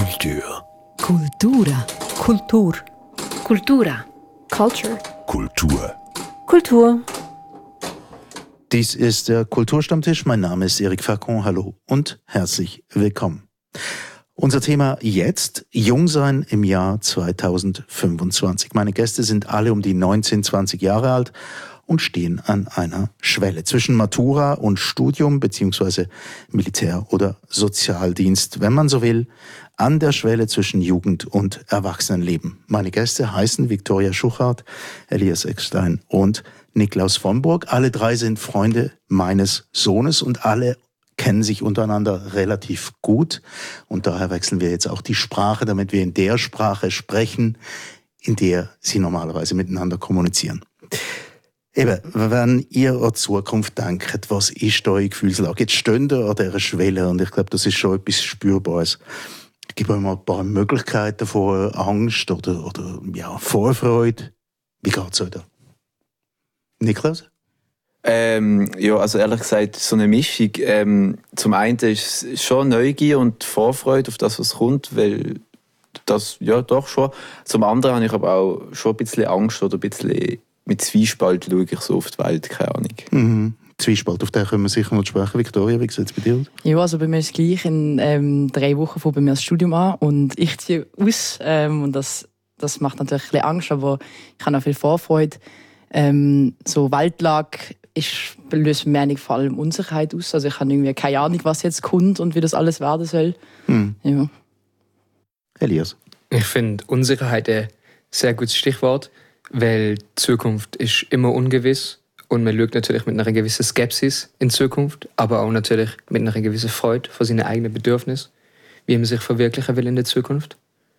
Kultur. Kultura. Kultur. Kultura. Culture. Kultur. Kultur. Dies ist der Kulturstammtisch. Mein Name ist Eric Facon. Hallo und herzlich willkommen. Unser Thema jetzt, Jungsein im Jahr 2025. Meine Gäste sind alle um die 19, 20 Jahre alt und stehen an einer Schwelle zwischen Matura und Studium bzw. Militär- oder Sozialdienst, wenn man so will, an der Schwelle zwischen Jugend und Erwachsenenleben. Meine Gäste heißen Viktoria Schuchart, Elias Eckstein und Niklaus von Burg. Alle drei sind Freunde meines Sohnes und alle kennen sich untereinander relativ gut. Und daher wechseln wir jetzt auch die Sprache, damit wir in der Sprache sprechen, in der sie normalerweise miteinander kommunizieren. Eben, wenn ihr an die Zukunft denkt, was ist eure Gefühlslage? Jetzt stehen ihr an dieser Schwelle und ich glaube, das ist schon etwas Spürbares. Gib euch mal ein paar Möglichkeiten von Angst oder Vorfreude. Wie geht's euch da? Niklaus? Ja, also ehrlich gesagt, so eine Mischung. Zum einen ist es schon Neugier und Vorfreude auf das, was kommt, weil das, ja doch schon. Zum anderen habe ich aber auch schon ein bisschen Angst oder ein bisschen mit Zwiespalt schaue ich so auf die Welt, keine Ahnung. Mhm. Zwiespalt, auf den können wir sicher noch sprechen. Viktoria, wie sieht es bei dir aus? Ja, also bei mir ist es gleich. In 3 Wochen fängt bei mir das Studium an und ich ziehe aus. Und das macht natürlich ein bisschen Angst, aber ich habe auch viel Vorfreude. So Weltlage löst mir eigentlich vor allem Unsicherheit aus. Also ich habe irgendwie keine Ahnung, was jetzt kommt und wie das alles werden soll. Ja. Elias? Ich finde Unsicherheit ein sehr gutes Stichwort, weil die Zukunft ist immer ungewiss und man schaut natürlich mit einer gewissen Skepsis in die Zukunft, aber auch natürlich mit einer gewissen Freude vor seinen eigenen Bedürfnissen, wie man sich verwirklichen will in der Zukunft.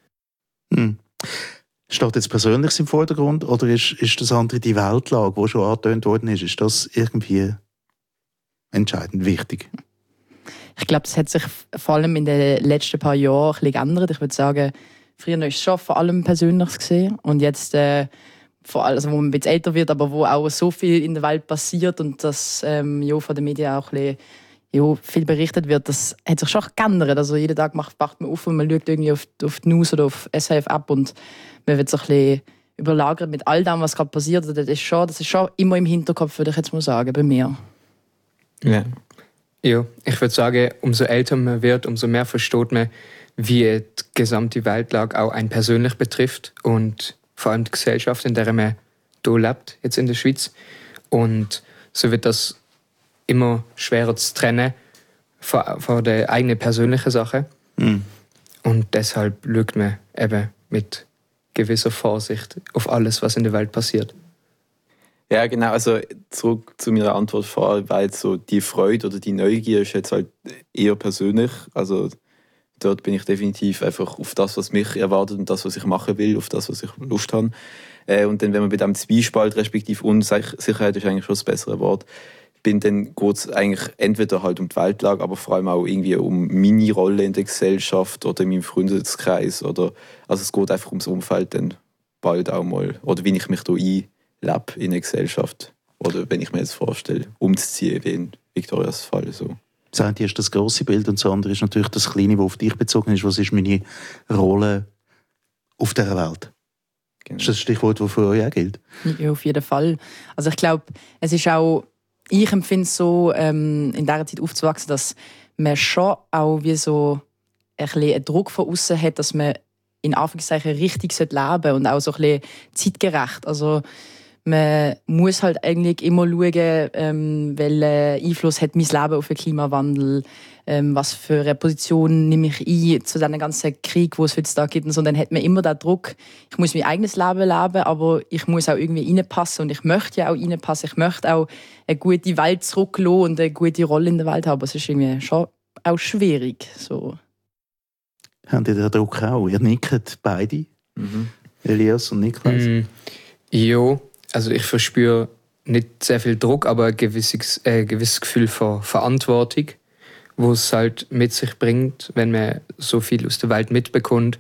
Steht jetzt Persönliches im Vordergrund oder ist das andere die Weltlage, die schon angetönt worden ist? Ist das irgendwie entscheidend wichtig? Ich glaube, das hat sich vor allem in den letzten paar Jahren ein bisschen geändert. Ich würde sagen, früher war es schon vor allem Persönliches gesehen und jetzt vor allem, also wo man ein bisschen älter wird, aber wo auch so viel in der Welt passiert und das von den Medien auch ein bisschen, viel berichtet wird, das hat sich schon geändert. Also jeden Tag wacht man auf und man schaut irgendwie auf die News oder auf SRF ab und man wird so ein bisschen überlagert mit all dem, was gerade passiert. Das ist schon immer im Hinterkopf, würde ich jetzt mal sagen, bei mir. Ja, ich würde sagen, umso älter man wird, umso mehr versteht man, wie die gesamte Weltlage auch einen persönlich betrifft und vor allem die Gesellschaft, in der man hier lebt, jetzt in der Schweiz. Und so wird das immer schwerer zu trennen von der eigenen persönlichen Sache. Und deshalb schaut man eben mit gewisser Vorsicht auf alles, was in der Welt passiert. Ja, genau. Also zurück zu meiner Antwort vorher, weil jetzt so die Freude oder die Neugier ist jetzt halt eher persönlich. Also dort bin ich definitiv einfach auf das, was mich erwartet und das, was ich machen will, auf das, was ich Lust habe. Und dann, wenn man bei diesem Zwiespalt respektive Unsicherheit ist eigentlich schon das bessere Wort, dann geht es eigentlich entweder halt um die Weltlage, aber vor allem auch irgendwie um meine Rolle in der Gesellschaft oder in meinem Freundeskreis. Also es geht einfach ums Umfeld dann bald auch mal. Oder wie ich mich da einlebe in der Gesellschaft. Oder wenn ich mir jetzt vorstelle, umzuziehen, wie in Viktorias Fall. So. Das eine ist das grosse Bild und das andere ist natürlich das kleine, das auf dich bezogen ist. Was ist meine Rolle auf dieser Welt? Genau. Ist das ein Stichwort, das für euch auch gilt? Ja, auf jeden Fall. Also ich glaube, es ist auch, ich empfinde es so, in dieser Zeit aufzuwachsen, dass man schon auch wie so ein bisschen einen Druck von außen hat, dass man in Anführungszeichen richtig leben sollte und auch so ein bisschen zeitgerecht. Also man muss halt eigentlich immer schauen, welchen Einfluss hat mein Leben auf den Klimawandel, was für eine Position nehme ich ein zu diesem ganzen Krieg, den es heutzutage gibt. Und so, dann hat man immer den Druck, ich muss mein eigenes Leben leben, aber ich muss auch irgendwie reinpassen und ich möchte ja auch reinpassen. Ich möchte auch eine gute Welt zurücklassen und eine gute Rolle in der Welt haben. Aber es ist irgendwie schon auch schwierig. So. Habt ihr den Druck auch? Ihr nickt beide? Elias und Niklaus? Ja, also ich verspüre nicht sehr viel Druck, aber ein gewisses Gefühl von Verantwortung, wo es halt mit sich bringt, wenn man so viel aus der Welt mitbekommt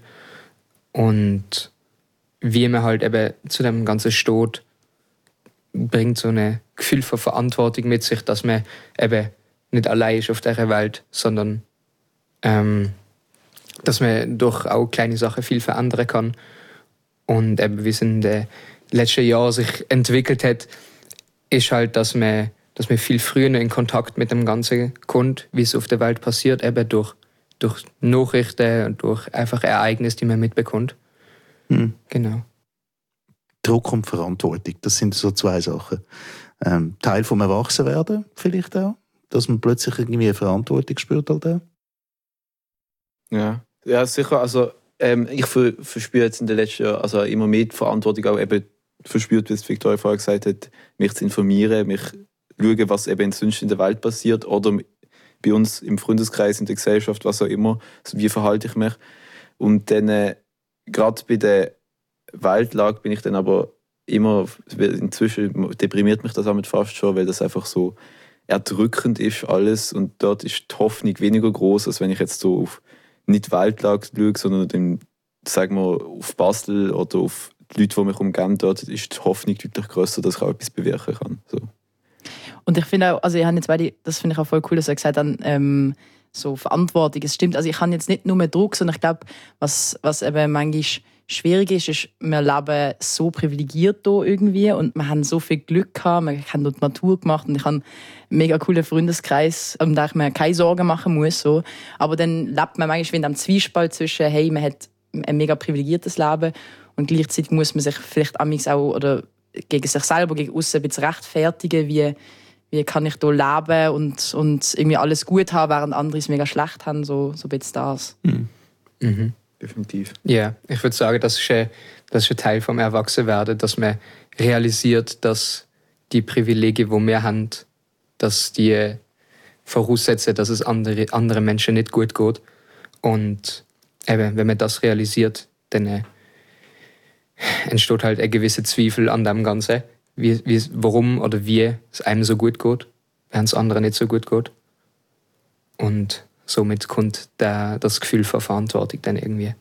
und wie man halt eben zu dem Ganzen steht, bringt so ein Gefühl von Verantwortung mit sich, dass man eben nicht allein ist auf dieser Welt, sondern dass man durch auch kleine Sachen viel verändern kann. Und eben, wie es in den letzten Jahren sich entwickelt hat, ist halt, dass man viel früher in Kontakt mit dem Ganzen kommt, wie es auf der Welt passiert, eben durch Nachrichten und durch einfach Ereignisse, die man mitbekommt. Genau. Druck und Verantwortung, das sind so zwei Sachen. Teil vom Erwachsenwerden vielleicht auch, dass man plötzlich irgendwie eine Verantwortung spürt halt auch. Ja, sicher. Also ich verspüre jetzt in den letzten Jahren also immer mehr die Verantwortung auch eben verspürt, wie es Victoria vorher gesagt hat, mich zu informieren, mich schauen, was eben sonst in der Welt passiert oder bei uns im Freundeskreis, in der Gesellschaft, was auch immer, also wie verhalte ich mich. Und dann gerade bei der Weltlage bin ich dann aber immer, inzwischen deprimiert mich das damit fast schon, weil das einfach so erdrückend ist alles und dort ist die Hoffnung weniger groß, als wenn ich jetzt so auf nicht die Weltlage schaue, sondern dann, sagen wir, auf Basel oder auf die Leute, die mich umgeben, dort ist die Hoffnung deutlich grösser, dass ich auch etwas bewirken kann. So. Und ich finde auch, also ich habe jetzt beide, das finde ich auch voll cool, dass er gesagt hat, so Verantwortung, es stimmt, also ich habe jetzt nicht nur mehr Druck, sondern ich glaube, was eben manchmal schwierig ist, wir leben so privilegiert hier irgendwie und wir haben so viel Glück gehabt, wir haben dort Matur gemacht und ich habe einen mega coolen Freundeskreis, um den ich mir keine Sorgen machen muss. So. Aber dann lebt man manchmal in einem Zwiespalt zwischen, hey, man hat ein mega privilegiertes Leben und gleichzeitig muss man sich vielleicht auch oder gegen sich selber, gegen aussen ein bisschen rechtfertigen, wie kann ich hier leben und irgendwie alles gut haben, während andere es mega schlecht haben, so ein bisschen das. Mhm. Definitiv. Ja, ich würde sagen, das ist ein Teil vom Erwachsenwerden, dass man realisiert, dass die Privilegien, die wir haben, dass die voraussetzen, dass es anderen Menschen nicht gut geht. Und eben, wenn man das realisiert, dann entsteht halt ein gewisser Zweifel an dem Ganzen, warum oder wie es einem so gut geht, während es anderen nicht so gut geht. Und somit kommt das Gefühl von Verantwortung dann irgendwie.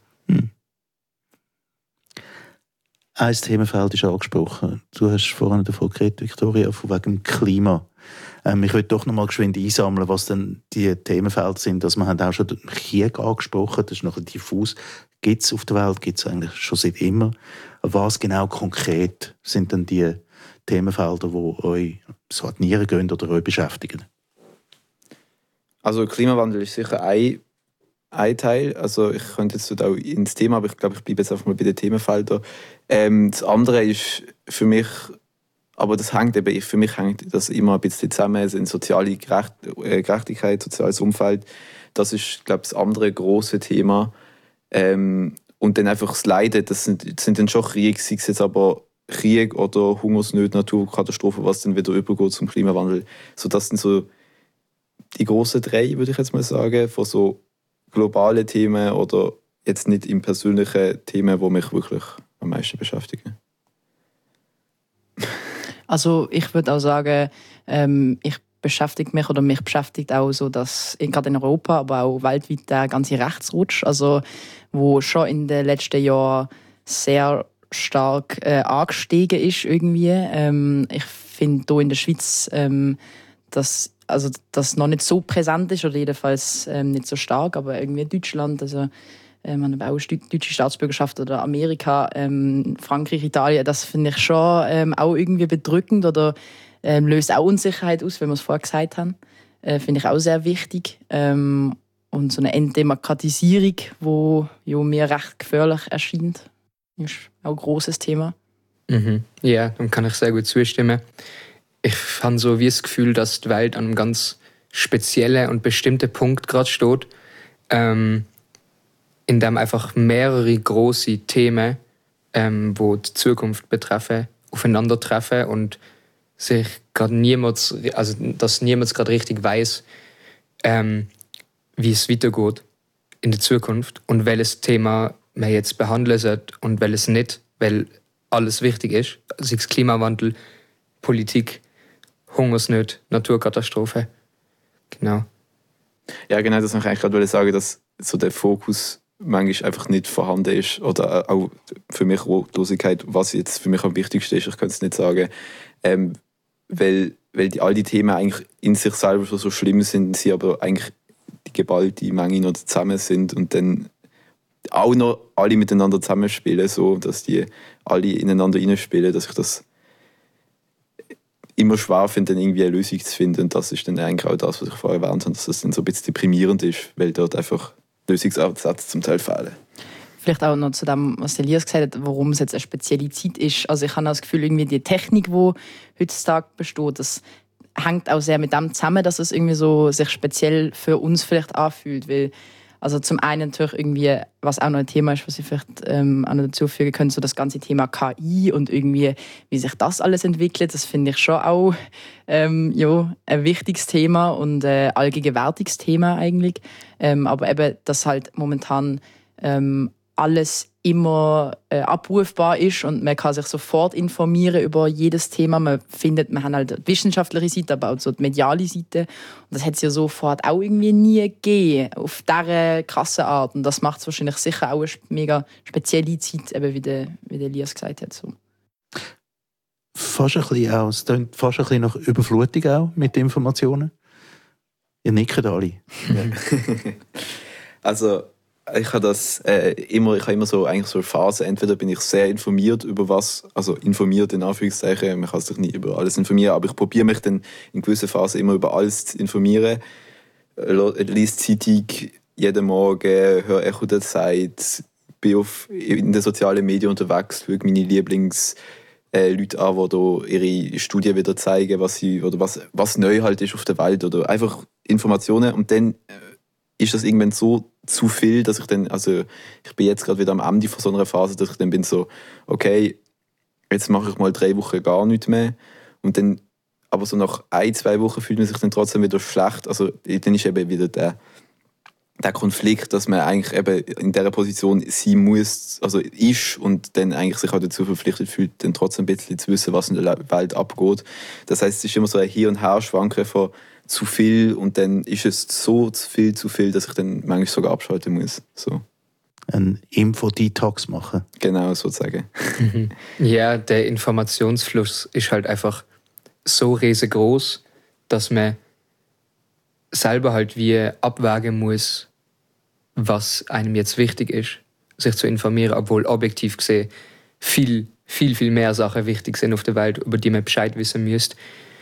Ein Themenfeld ist angesprochen. Du hast vorhin davon geredet, Victoria, von wegen dem Klima. Ich will doch noch mal geschwind einsammeln, was denn die Themenfelder sind. Also wir haben auch schon den Krieg angesprochen, das ist noch diffus. Gibt es auf der Welt, gibt es eigentlich schon seit immer. Was genau konkret sind denn die Themenfelder, die euch so an die Nieren gehen oder euch beschäftigen? Also Klimawandel ist sicher ein Teil. Also ich könnte jetzt auch ins Thema, aber ich glaube, ich bleibe jetzt einfach mal bei den Themenfeldern. Das andere ist für mich, aber das hängt eben, für mich hängt das immer ein bisschen zusammen, also in soziale Gerechtigkeit, soziales Umfeld. Das ist, glaube ich, das andere große Thema. Und dann einfach das Leiden, das sind dann schon Kriege, sei es jetzt aber Krieg oder Hungersnöte, Naturkatastrophen, was dann wieder übergeht zum Klimawandel. So, das sind so die grossen drei, würde ich jetzt mal sagen, von so globalen Themen oder jetzt nicht im persönlichen Themen, die mich wirklich am meisten beschäftigen. Also ich würde auch sagen, mich beschäftigt auch so, dass gerade in Europa, aber auch weltweit der ganze Rechtsrutsch, also wo schon in den letzten Jahren sehr stark angestiegen ist irgendwie. Ich finde hier in der Schweiz, dass das noch nicht so präsent ist oder jedenfalls nicht so stark, aber irgendwie Deutschland, also man hat auch deutsche Staatsbürgerschaft oder Amerika, Frankreich, Italien, das finde ich schon auch irgendwie bedrückend oder löst auch Unsicherheit aus, wie wir es vorher gesagt haben. Finde ich auch sehr wichtig. Und so eine Entdemokratisierung, die mir recht gefährlich erscheint, ist auch ein grosses Thema. Mhm. Ja, dann kann ich sehr gut zustimmen. Ich habe so wie das Gefühl, dass die Welt an einem ganz speziellen und bestimmten Punkt gerade steht, in dem einfach mehrere große Themen, die die Zukunft betreffen, aufeinandertreffen und sich gerade dass niemand gerade richtig weiß, wie es weitergeht in der Zukunft und welches Thema man jetzt behandeln sollte und welches nicht, weil alles wichtig ist, sei es Klimawandel, Politik, Hungersnöte, Naturkatastrophe. Genau. Ja, genau, das wollte ich eigentlich gerade sagen, dass so der Fokus manchmal einfach nicht vorhanden ist oder auch für mich Ratlosigkeit, was jetzt für mich am wichtigsten ist, ich kann es nicht sagen, weil all die Themen eigentlich in sich selber schon so schlimm sind, sie aber eigentlich die geballte Menge noch zusammen sind und dann auch noch alle miteinander zusammenspielen, so, dass die alle ineinander reinspielen, dass ich das immer schwer finde, dann irgendwie eine Lösung zu finden. Und das ist dann eigentlich auch das, was ich vorher erwähnt habe, dass das dann so ein bisschen deprimierend ist, weil dort einfach Lösungsansätze zum Teil fehlen. Vielleicht auch noch zu dem, was Elias gesagt hat, warum es jetzt eine spezielle Zeit ist. Also ich habe das Gefühl, irgendwie die Technik, die heutzutage besteht, das hängt auch sehr mit dem zusammen, dass es irgendwie so sich speziell für uns vielleicht anfühlt. Weil, also zum einen natürlich irgendwie, was auch noch ein Thema ist, was ich vielleicht auch noch dazu fügen könnte, so das ganze Thema KI und irgendwie, wie sich das alles entwickelt, das finde ich schon auch ein wichtiges Thema und allgegenwärtiges Thema eigentlich. Aber eben, dass halt momentan alles immer abrufbar ist und man kann sich sofort informieren über jedes Thema. Wir haben halt die wissenschaftliche Seite, aber auch so die mediale Seite. Und das hat es ja sofort auch irgendwie nie gegeben, auf diese krasse Art. Und das macht es wahrscheinlich sicher auch eine mega spezielle Zeit, eben wie der Elias gesagt hat. So. Fast ein bisschen auch, es klingt fast ein bisschen nach Überflutung auch mit Informationen. Ihr nickt alle. Also ich habe das immer so eigentlich so eine Phase. Entweder bin ich sehr informiert über was, also informiert in Anführungszeichen, man kann sich nicht über alles informieren, aber ich probiere mich dann in gewissen Phasen immer über alles zu informieren. Lese Zeitung jeden Morgen, höre Echo der Zeit, bin in den sozialen Medien unterwegs, schaue meine Lieblingsleute an, die da ihre Studien wieder zeigen, was neu halt ist auf der Welt oder einfach Informationen. Und dann ist das irgendwann so zu viel, dass ich dann, also ich bin jetzt gerade wieder am Ende von so einer Phase, dass ich dann bin so, okay, jetzt mache ich mal 3 Wochen gar nichts mehr und dann, aber so nach 1-2 Wochen fühlt man sich dann trotzdem wieder schlecht, also dann ist eben wieder der Konflikt, dass man eigentlich eben in dieser Position sein muss, also ist und dann eigentlich sich auch dazu verpflichtet fühlt, dann trotzdem ein bisschen zu wissen, was in der Welt abgeht. Das heisst, es ist immer so ein Hin- und Her-Schwanken von zu viel und dann ist es so zu viel, dass ich dann manchmal sogar abschalten muss. So. Ein Info-Detox machen. Genau, sozusagen. Ja, der Informationsfluss ist halt einfach so riesengroß, dass man selber halt wie abwägen muss, was einem jetzt wichtig ist, sich zu informieren, obwohl objektiv gesehen viel mehr Sachen wichtig sind auf der Welt, über die man Bescheid wissen müsste,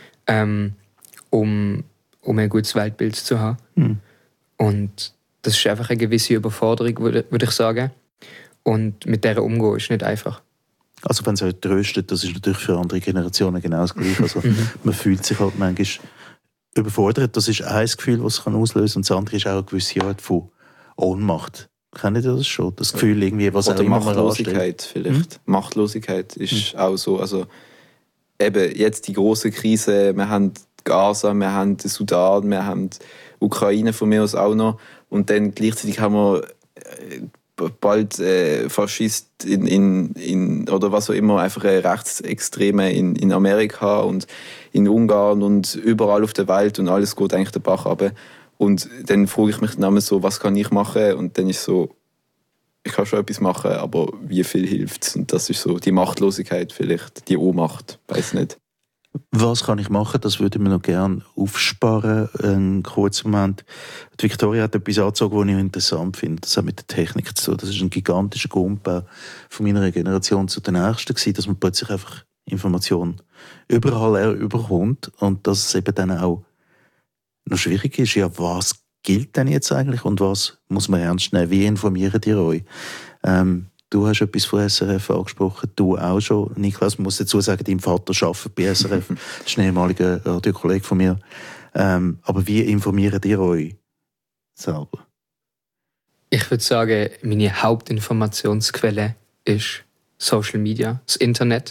um ein gutes Weltbild zu haben. Und das ist einfach eine gewisse Überforderung, würde ich sagen. Und mit der umgehen ist nicht einfach. Also wenn es euch tröstet, das ist natürlich für andere Generationen genau das Gleiche. Also man fühlt sich halt manchmal überfordert. Das ist ein Gefühl, das es auslösen kann. Und das andere ist auch eine gewisse Art von Ohnmacht. Kennt ihr das schon? Das Gefühl, irgendwie, was oder auch immer Machtlosigkeit vielleicht. Machtlosigkeit ist auch so. Also eben jetzt die grosse Krise, wir haben Gaza, wir haben den Sudan, wir haben die Ukraine von mir aus auch noch. Und dann gleichzeitig haben wir bald Faschisten oder was auch immer, einfach Rechtsextreme in Amerika und in Ungarn und überall auf der Welt und alles geht eigentlich den Bach runter. Und dann frage ich mich dann so, was kann ich machen? Und dann ist so, ich kann schon etwas machen, aber wie viel hilft es? Und das ist so die Machtlosigkeit vielleicht, die Ohnmacht, weiß nicht. Was kann ich machen? Das würde ich mir noch gerne aufsparen. Einen kurzen Moment. Die Victoria hat etwas angezogen, was ich interessant finde. Das hat mit der Technik zu tun. Das ist ein gigantischer Grundbau von meiner Generation zu der nächsten gewesen, dass man plötzlich einfach Informationen überall überkommt und dass es eben dann auch noch schwierig ist. Ja, was gilt denn jetzt eigentlich und was muss man ernst nehmen? Wie informieren die euch? Du hast etwas von SRF angesprochen, du auch schon. Niklas, ich muss dazu sagen, dein Vater arbeitet bei SRF. Das ist ein ehemaliger Radiokollege von mir. Aber wie informiert ihr euch selber? Ich würde sagen, meine Hauptinformationsquelle ist Social Media, das Internet,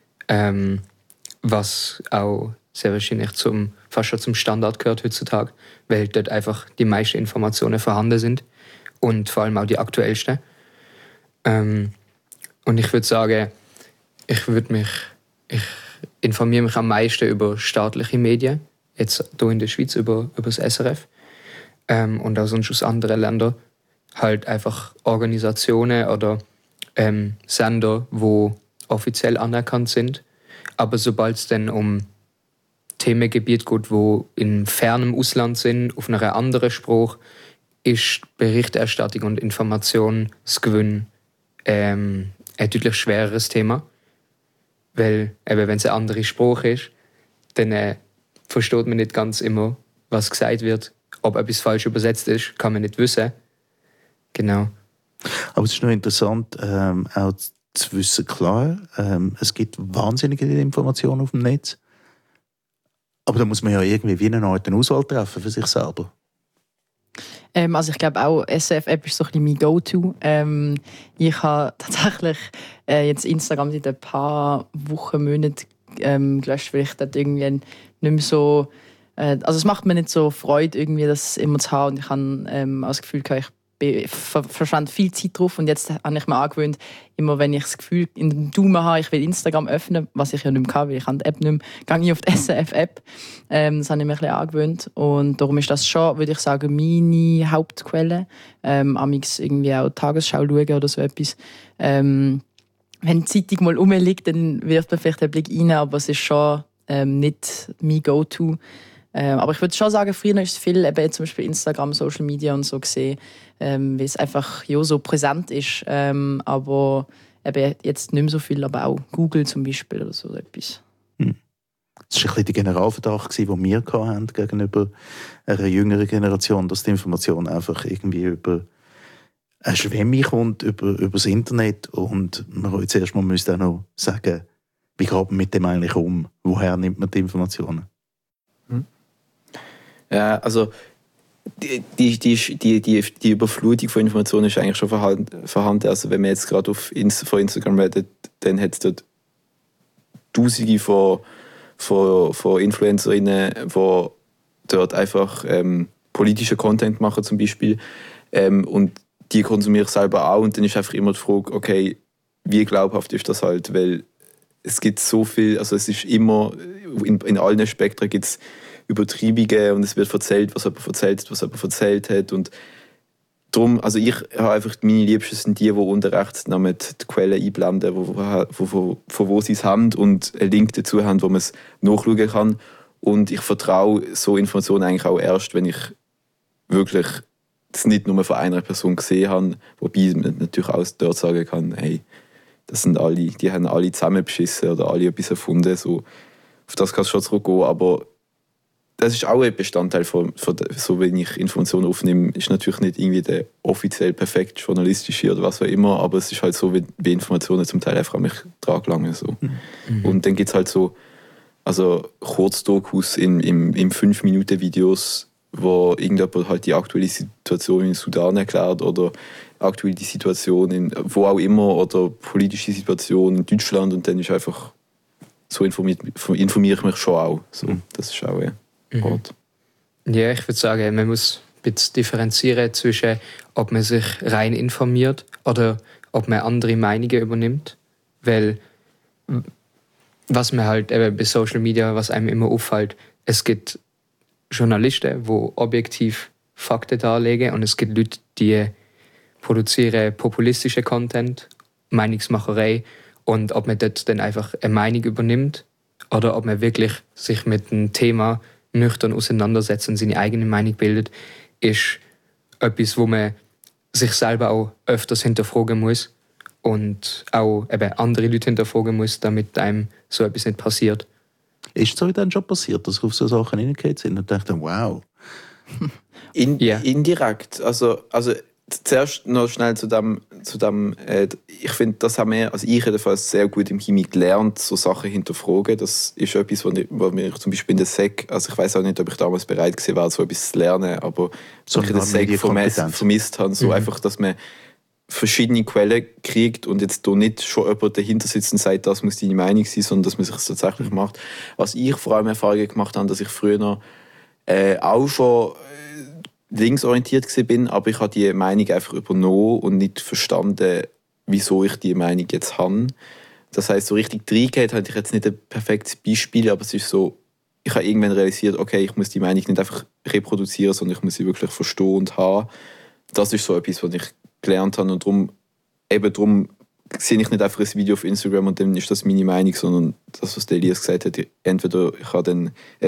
was auch sehr wahrscheinlich fast schon zum Standard gehört heutzutage, weil dort einfach die meisten Informationen vorhanden sind und vor allem auch die aktuellsten. Und ich würde sagen, ich informiere mich am meisten über staatliche Medien, jetzt hier in der Schweiz über das SRF und auch sonst aus anderen Ländern. Halt einfach Organisationen oder Sender, die offiziell anerkannt sind. Aber sobald es dann um Themengebiete geht, die in fernem Ausland sind, auf einer anderen Sprache, ist Berichterstattung und Informationsgewinn ein deutlich schwereres Thema. Weil, eben, wenn es eine andere Sprache ist, dann versteht man nicht ganz immer, was gesagt wird. Ob etwas falsch übersetzt ist, kann man nicht wissen. Genau. Aber es ist noch interessant, auch zu wissen, klar, es gibt wahnsinnige Informationen auf dem Netz. Aber da muss man ja irgendwie wie eine Art Auswahl treffen für sich selber. Also ich glaube auch, SRF-App ist so ein bisschen mein Go-To. Ich habe tatsächlich jetzt Instagram seit ein paar Wochen, Monaten gelöscht, weil ich dort irgendwie nicht mehr so... also es macht mir nicht so Freude, irgendwie das immer zu haben. Und ich habe das Gefühl, ich verschwende viel Zeit drauf. Und jetzt habe ich mir angewöhnt, immer wenn ich das Gefühl in den Daumen habe, ich will Instagram öffnen, was ich ja nicht mehr kann, weil ich die App nicht mehr, gehe ich auf die SRF-App. Das habe ich mir ein bisschen angewöhnt. Und darum ist das schon, würde ich sagen, meine Hauptquelle. Amix irgendwie auch Tagesschau schauen oder so etwas. Wenn die Zeitung mal rumliegt, dann wirft man vielleicht den Blick rein, aber es ist schon nicht mein Go-To. Aber ich würde schon sagen, früher ist es viel eben zum Beispiel Instagram, Social Media und so gesehen, weil es einfach ja, so präsent ist. Aber eben jetzt nicht mehr so viel, aber auch Google zum Beispiel oder so etwas. Das war ein bisschen der Generalverdacht, den wir hatten gegenüber einer jüngeren Generation, dass die Information einfach irgendwie über eine Schwemme kommt, über das Internet. Und man jetzt erst mal müsste auch noch sagen, wie geht man mit dem eigentlich um? Woher nimmt man die Informationen? Ja, also die Überflutung von Informationen ist eigentlich schon vorhanden. Also wenn man jetzt gerade von Instagram redet, dann hat es dort Tausende von Influencerinnen, die dort einfach politischen Content machen zum Beispiel. Und die konsumiere ich selber auch. Und dann ist einfach immer die Frage, okay, wie glaubhaft ist das halt? Weil es gibt so viel, also es ist immer, in allen Spektren gibt es Übertreibungen und es wird erzählt, was jemand erzählt hat. Und darum, also ich habe einfach, meine Liebsten sind die unten rechts die Quellen einblenden, von wo sie es haben und einen Link dazu haben, wo man es nachschauen kann. Und ich vertraue so Informationen eigentlich auch erst, wenn ich wirklich das nicht nur von einer Person gesehen habe, wobei man natürlich auch dort sagen kann, hey, das sind alle, die haben alle zusammen beschissen oder alle etwas erfunden. So, auf das kann es schon zurückgehen, aber das ist auch ein Bestandteil von so, wenn ich Informationen aufnehme, ist natürlich nicht irgendwie der offiziell perfekt journalistische oder was auch immer, aber es ist halt so, wie Informationen zum Teil einfach an mich dran gelangen. So. Mhm. Und dann gibt es halt so Kurzdokus in 5-Minuten-Videos, wo irgendjemand halt die aktuelle Situation in Sudan erklärt oder aktuell die Situation in wo auch immer oder politische Situation in Deutschland und dann ist einfach so informiere ich mich schon auch. So, das ist auch Ort. Ja, ich würde sagen, man muss ein bisschen differenzieren zwischen, ob man sich rein informiert oder ob man andere Meinungen übernimmt. Weil was man halt eben bei Social Media, was einem immer auffällt, es gibt Journalisten, die objektiv Fakten darlegen und es gibt Leute, die produzieren populistischen Content, Meinungsmacherei und ob man dort dann einfach eine Meinung übernimmt oder ob man wirklich sich mit einem Thema nüchtern auseinandersetzt und seine eigene Meinung bildet, ist etwas, wo man sich selber auch öfters hinterfragen muss und auch eben andere Leute hinterfragen muss, damit einem so etwas nicht passiert. Ist es euch dann schon passiert, dass ihr auf so Sachen hineingekommen sind und dachte, wow? Indirekt. Also zuerst noch schnell zu dem ich finde, das haben wir, also ich jedenfalls sehr gut im Chemie gelernt, so Sachen hinterfragen. Das ist etwas, was mir zum Beispiel in der SEC, also ich weiß auch nicht, ob ich damals bereit gewesen war, so etwas zu lernen, aber so in der SEC vermisst habe, so einfach, dass man verschiedene Quellen kriegt und jetzt da nicht schon jemand dahinter sitzt und sagt, das muss deine Meinung sein, sondern dass man sich das tatsächlich macht. Was ich vor allem Erfahrungen gemacht habe, dass ich früher noch auch schon linksorientiert bin, aber ich habe die Meinung einfach übernommen und nicht verstanden, wieso ich die Meinung jetzt habe. Das heisst, so richtig reingeht habe ich jetzt nicht ein perfektes Beispiel, aber es ist so, ich habe irgendwann realisiert, okay, ich muss die Meinung nicht einfach reproduzieren, sondern ich muss sie wirklich verstehen und haben. Das ist so etwas, was ich gelernt habe und darum sehe ich nicht einfach ein Video auf Instagram und dann ist das meine Meinung, sondern das, was der Elias gesagt hat, entweder ich habe dann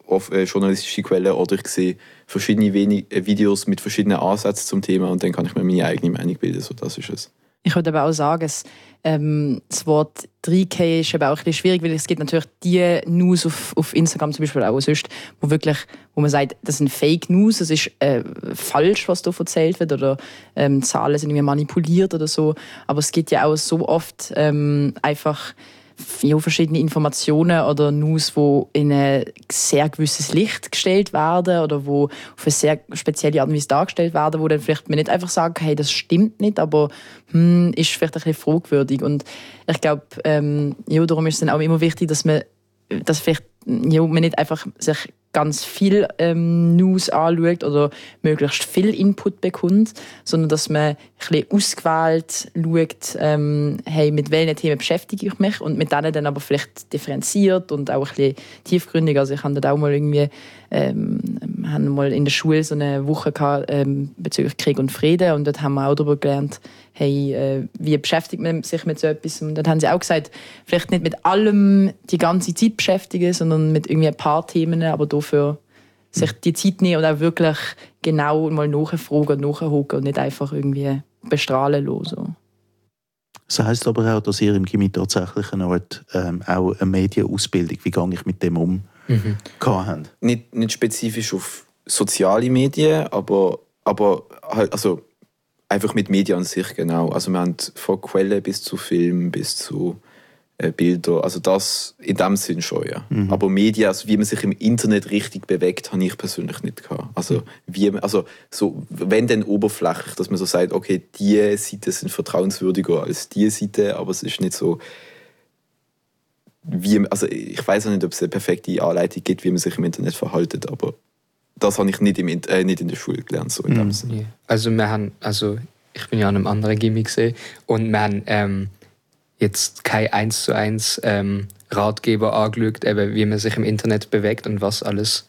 journalistische Quellen oder ich sehe verschiedene Videos mit verschiedenen Ansätzen zum Thema und dann kann ich mir meine eigene Meinung bilden. So, das ist es. Ich würde aber auch sagen, das Wort 3K ist aber auch ein bisschen schwierig, weil es gibt natürlich die News auf Instagram zum Beispiel auch sonst, wo man sagt, das sind Fake News, das ist falsch, was da erzählt wird oder Zahlen sind irgendwie manipuliert oder so. Aber es gibt ja auch so oft einfach verschiedene Informationen oder News, die in ein sehr gewisses Licht gestellt werden oder wo auf eine sehr spezielle Art und Weise dargestellt werden, wo dann vielleicht man nicht einfach sagen, hey, das stimmt nicht, aber ist vielleicht ein bisschen fragwürdig. Und ich glaube, darum ist es dann auch immer wichtig, dass man nicht einfach sich ganz viel News anschaut oder möglichst viel Input bekommt, sondern dass man ein bisschen ausgewählt schaut, hey, mit welchen Themen beschäftige ich mich und mit denen dann aber vielleicht differenziert und auch ein bisschen tiefgründig. Also ich habe dort auch mal haben mal in der Schule so eine Woche gehabt, bezüglich Krieg und Frieden und dort haben wir auch darüber gelernt, hey, wie beschäftigt man sich mit so etwas? Und dann haben sie auch gesagt, vielleicht nicht mit allem die ganze Zeit beschäftigen, sondern mit irgendwie ein paar Themen, aber dafür sich die Zeit nehmen und auch wirklich genau mal nachfragen und nachhocken und nicht einfach irgendwie bestrahlen lassen. Das heisst aber auch, dass ihr im Gimmi tatsächlich eine Art, auch eine Medienausbildung, wie gehe ich mit dem um, gehabt habt? Nicht spezifisch auf soziale Medien, aber halt, also einfach mit Medien an sich, genau. Also wir haben von Quellen bis zu Filmen, bis zu Bilder, also das in dem Sinn schon, ja. Aber Medien, also wie man sich im Internet richtig bewegt, habe ich persönlich nicht gehabt. Also, so, wenn dann oberflächlich, dass man so sagt, okay, die Seiten sind vertrauenswürdiger als die Seite, aber es ist nicht so, also ich weiß auch nicht, ob es eine perfekte Anleitung gibt, wie man sich im Internet verhaltet, aber das habe ich nicht in der Schule gelernt, so in dem Sinne. Also ich bin ja an einem anderen Gimmick gesehen und wir haben jetzt kein 1:1 Ratgeber angeschaut, eben wie man sich im Internet bewegt und was alles,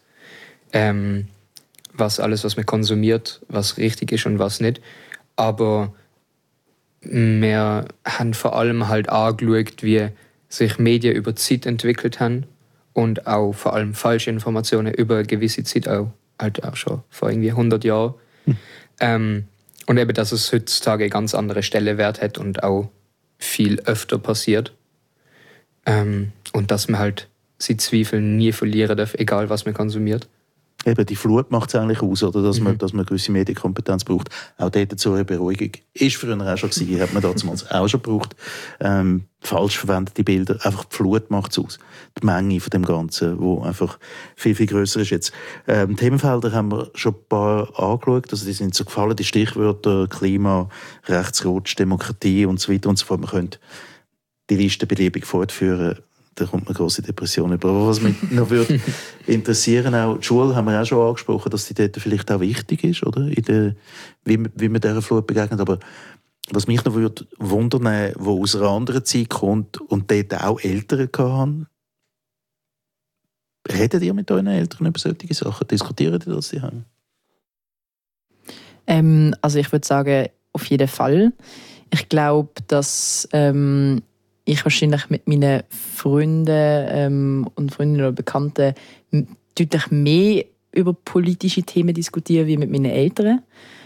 was man konsumiert, was richtig ist und was nicht. Aber wir haben vor allem halt angeschaut, wie sich Medien über die Zeit entwickelt haben und auch vor allem falsche Informationen über eine gewisse Zeit, auch schon vor irgendwie 100 Jahren. Und eben, dass es heutzutage eine ganz andere Stellenwert hat und auch viel öfter passiert. Und dass man halt seine Zweifel nie verlieren darf, egal was man konsumiert. Eben, die Flut macht es eigentlich aus, oder? Dass man gewisse Medienkompetenz braucht. Auch dort zur Beruhigung. Ist früher auch schon gewesen, hat man damals auch schon gebraucht. Falsch verwendete Bilder. Einfach die Flut macht es aus. Die Menge von dem Ganzen, die einfach viel, viel grösser ist jetzt. Themenfelder haben wir schon ein paar angeschaut. Also die sind so gefallen, die Stichwörter Klima, Rechtsrutsch, Demokratie und so weiter und so fort. Man könnte die Liste beliebig fortführen. Da kommt eine grosse Depression über. Aber was mich noch würde interessieren, auch die Schule haben wir auch schon angesprochen, dass die dort vielleicht auch wichtig ist, oder? Wie man dieser Flut begegnet. Aber was mich noch würde wundern, wo aus einer anderen Zeit kommt und dort auch Eltern hatten, redet ihr mit euren Eltern über solche Sachen? Diskutiert ihr das? Also ich würde sagen, auf jeden Fall. Ich glaube, dass ich wahrscheinlich mit meinen Freunden und Freundinnen oder Bekannten deutlich mehr über politische Themen diskutiere wie mit meinen Eltern.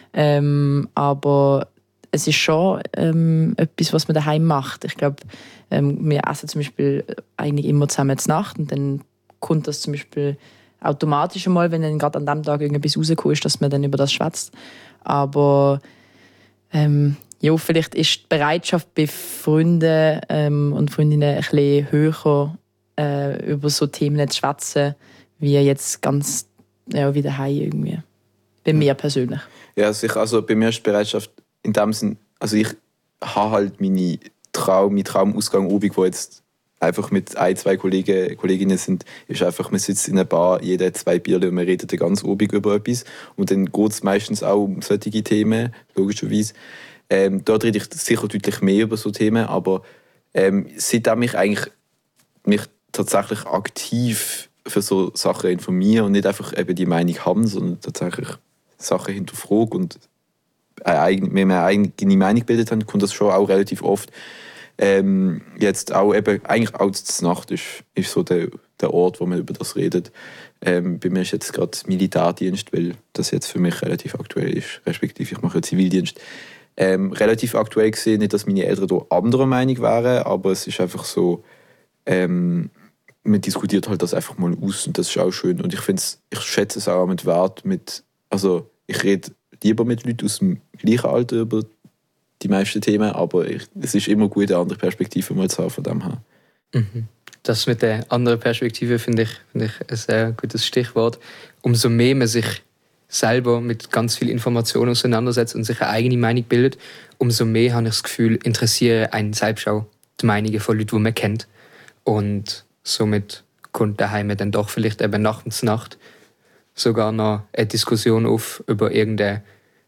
Aber es ist schon etwas, was man daheim macht. Ich glaube, wir essen zum Beispiel eigentlich immer zusammen zur Nacht und dann kommt das zum Beispiel automatisch einmal, wenn dann gerade an dem Tag irgendetwas rausgekommen ist, dass man dann über das schwätzt. Aber ja, vielleicht ist die Bereitschaft bei Freunden und Freundinnen ein bisschen höher, über so Themen zu schwätzen, wie jetzt ganz wie daheim irgendwie. Bei mir persönlich. Ja, sicher. Also bei mir ist die Bereitschaft in dem Sinn, also ich habe halt meinen Traumausgang obig, wo jetzt einfach mit ein, zwei Kolleginnen sind, ist einfach, man sitzt in einer Bar, jeder 2 Bierchen und man redet ganz obig über etwas. Und dann geht es meistens auch um solche Themen, logischerweise. Dort rede ich sicher deutlich mehr über so Themen, aber seitdem ich eigentlich mich tatsächlich aktiv für so Sachen informiere und nicht einfach eben die Meinung haben, sondern tatsächlich Sachen hinterfrage und mir eine eigene Meinung gebildet habe, kommt das schon auch relativ oft. Jetzt auch eben, eigentlich auch zur Nacht ist so der Ort, wo man über das redet. Bei mir ist jetzt gerade Militärdienst, weil das jetzt für mich relativ aktuell ist, respektive ich mache Zivildienst. Relativ aktuell gesehen, nicht, dass meine Eltern da anderer Meinung wären, aber es ist einfach so, man diskutiert halt das einfach mal aus und das ist auch schön. Und ich schätze es auch mit Wert, also ich rede lieber mit Leuten aus dem gleichen Alter über die meisten Themen, aber es ist immer gut, eine andere Perspektive mal zu haben von dem her. Das mit der anderen Perspektive finde ich ein sehr gutes Stichwort. Umso mehr man sich selber mit ganz viel Information auseinandersetzt und sich eine eigene Meinung bildet, umso mehr habe ich das Gefühl, interessieren einen selbst auch die Meinungen von Leuten, die man kennt. Und somit kommt daheim dann doch vielleicht eben nachts Nacht sogar noch eine Diskussion auf über irgendein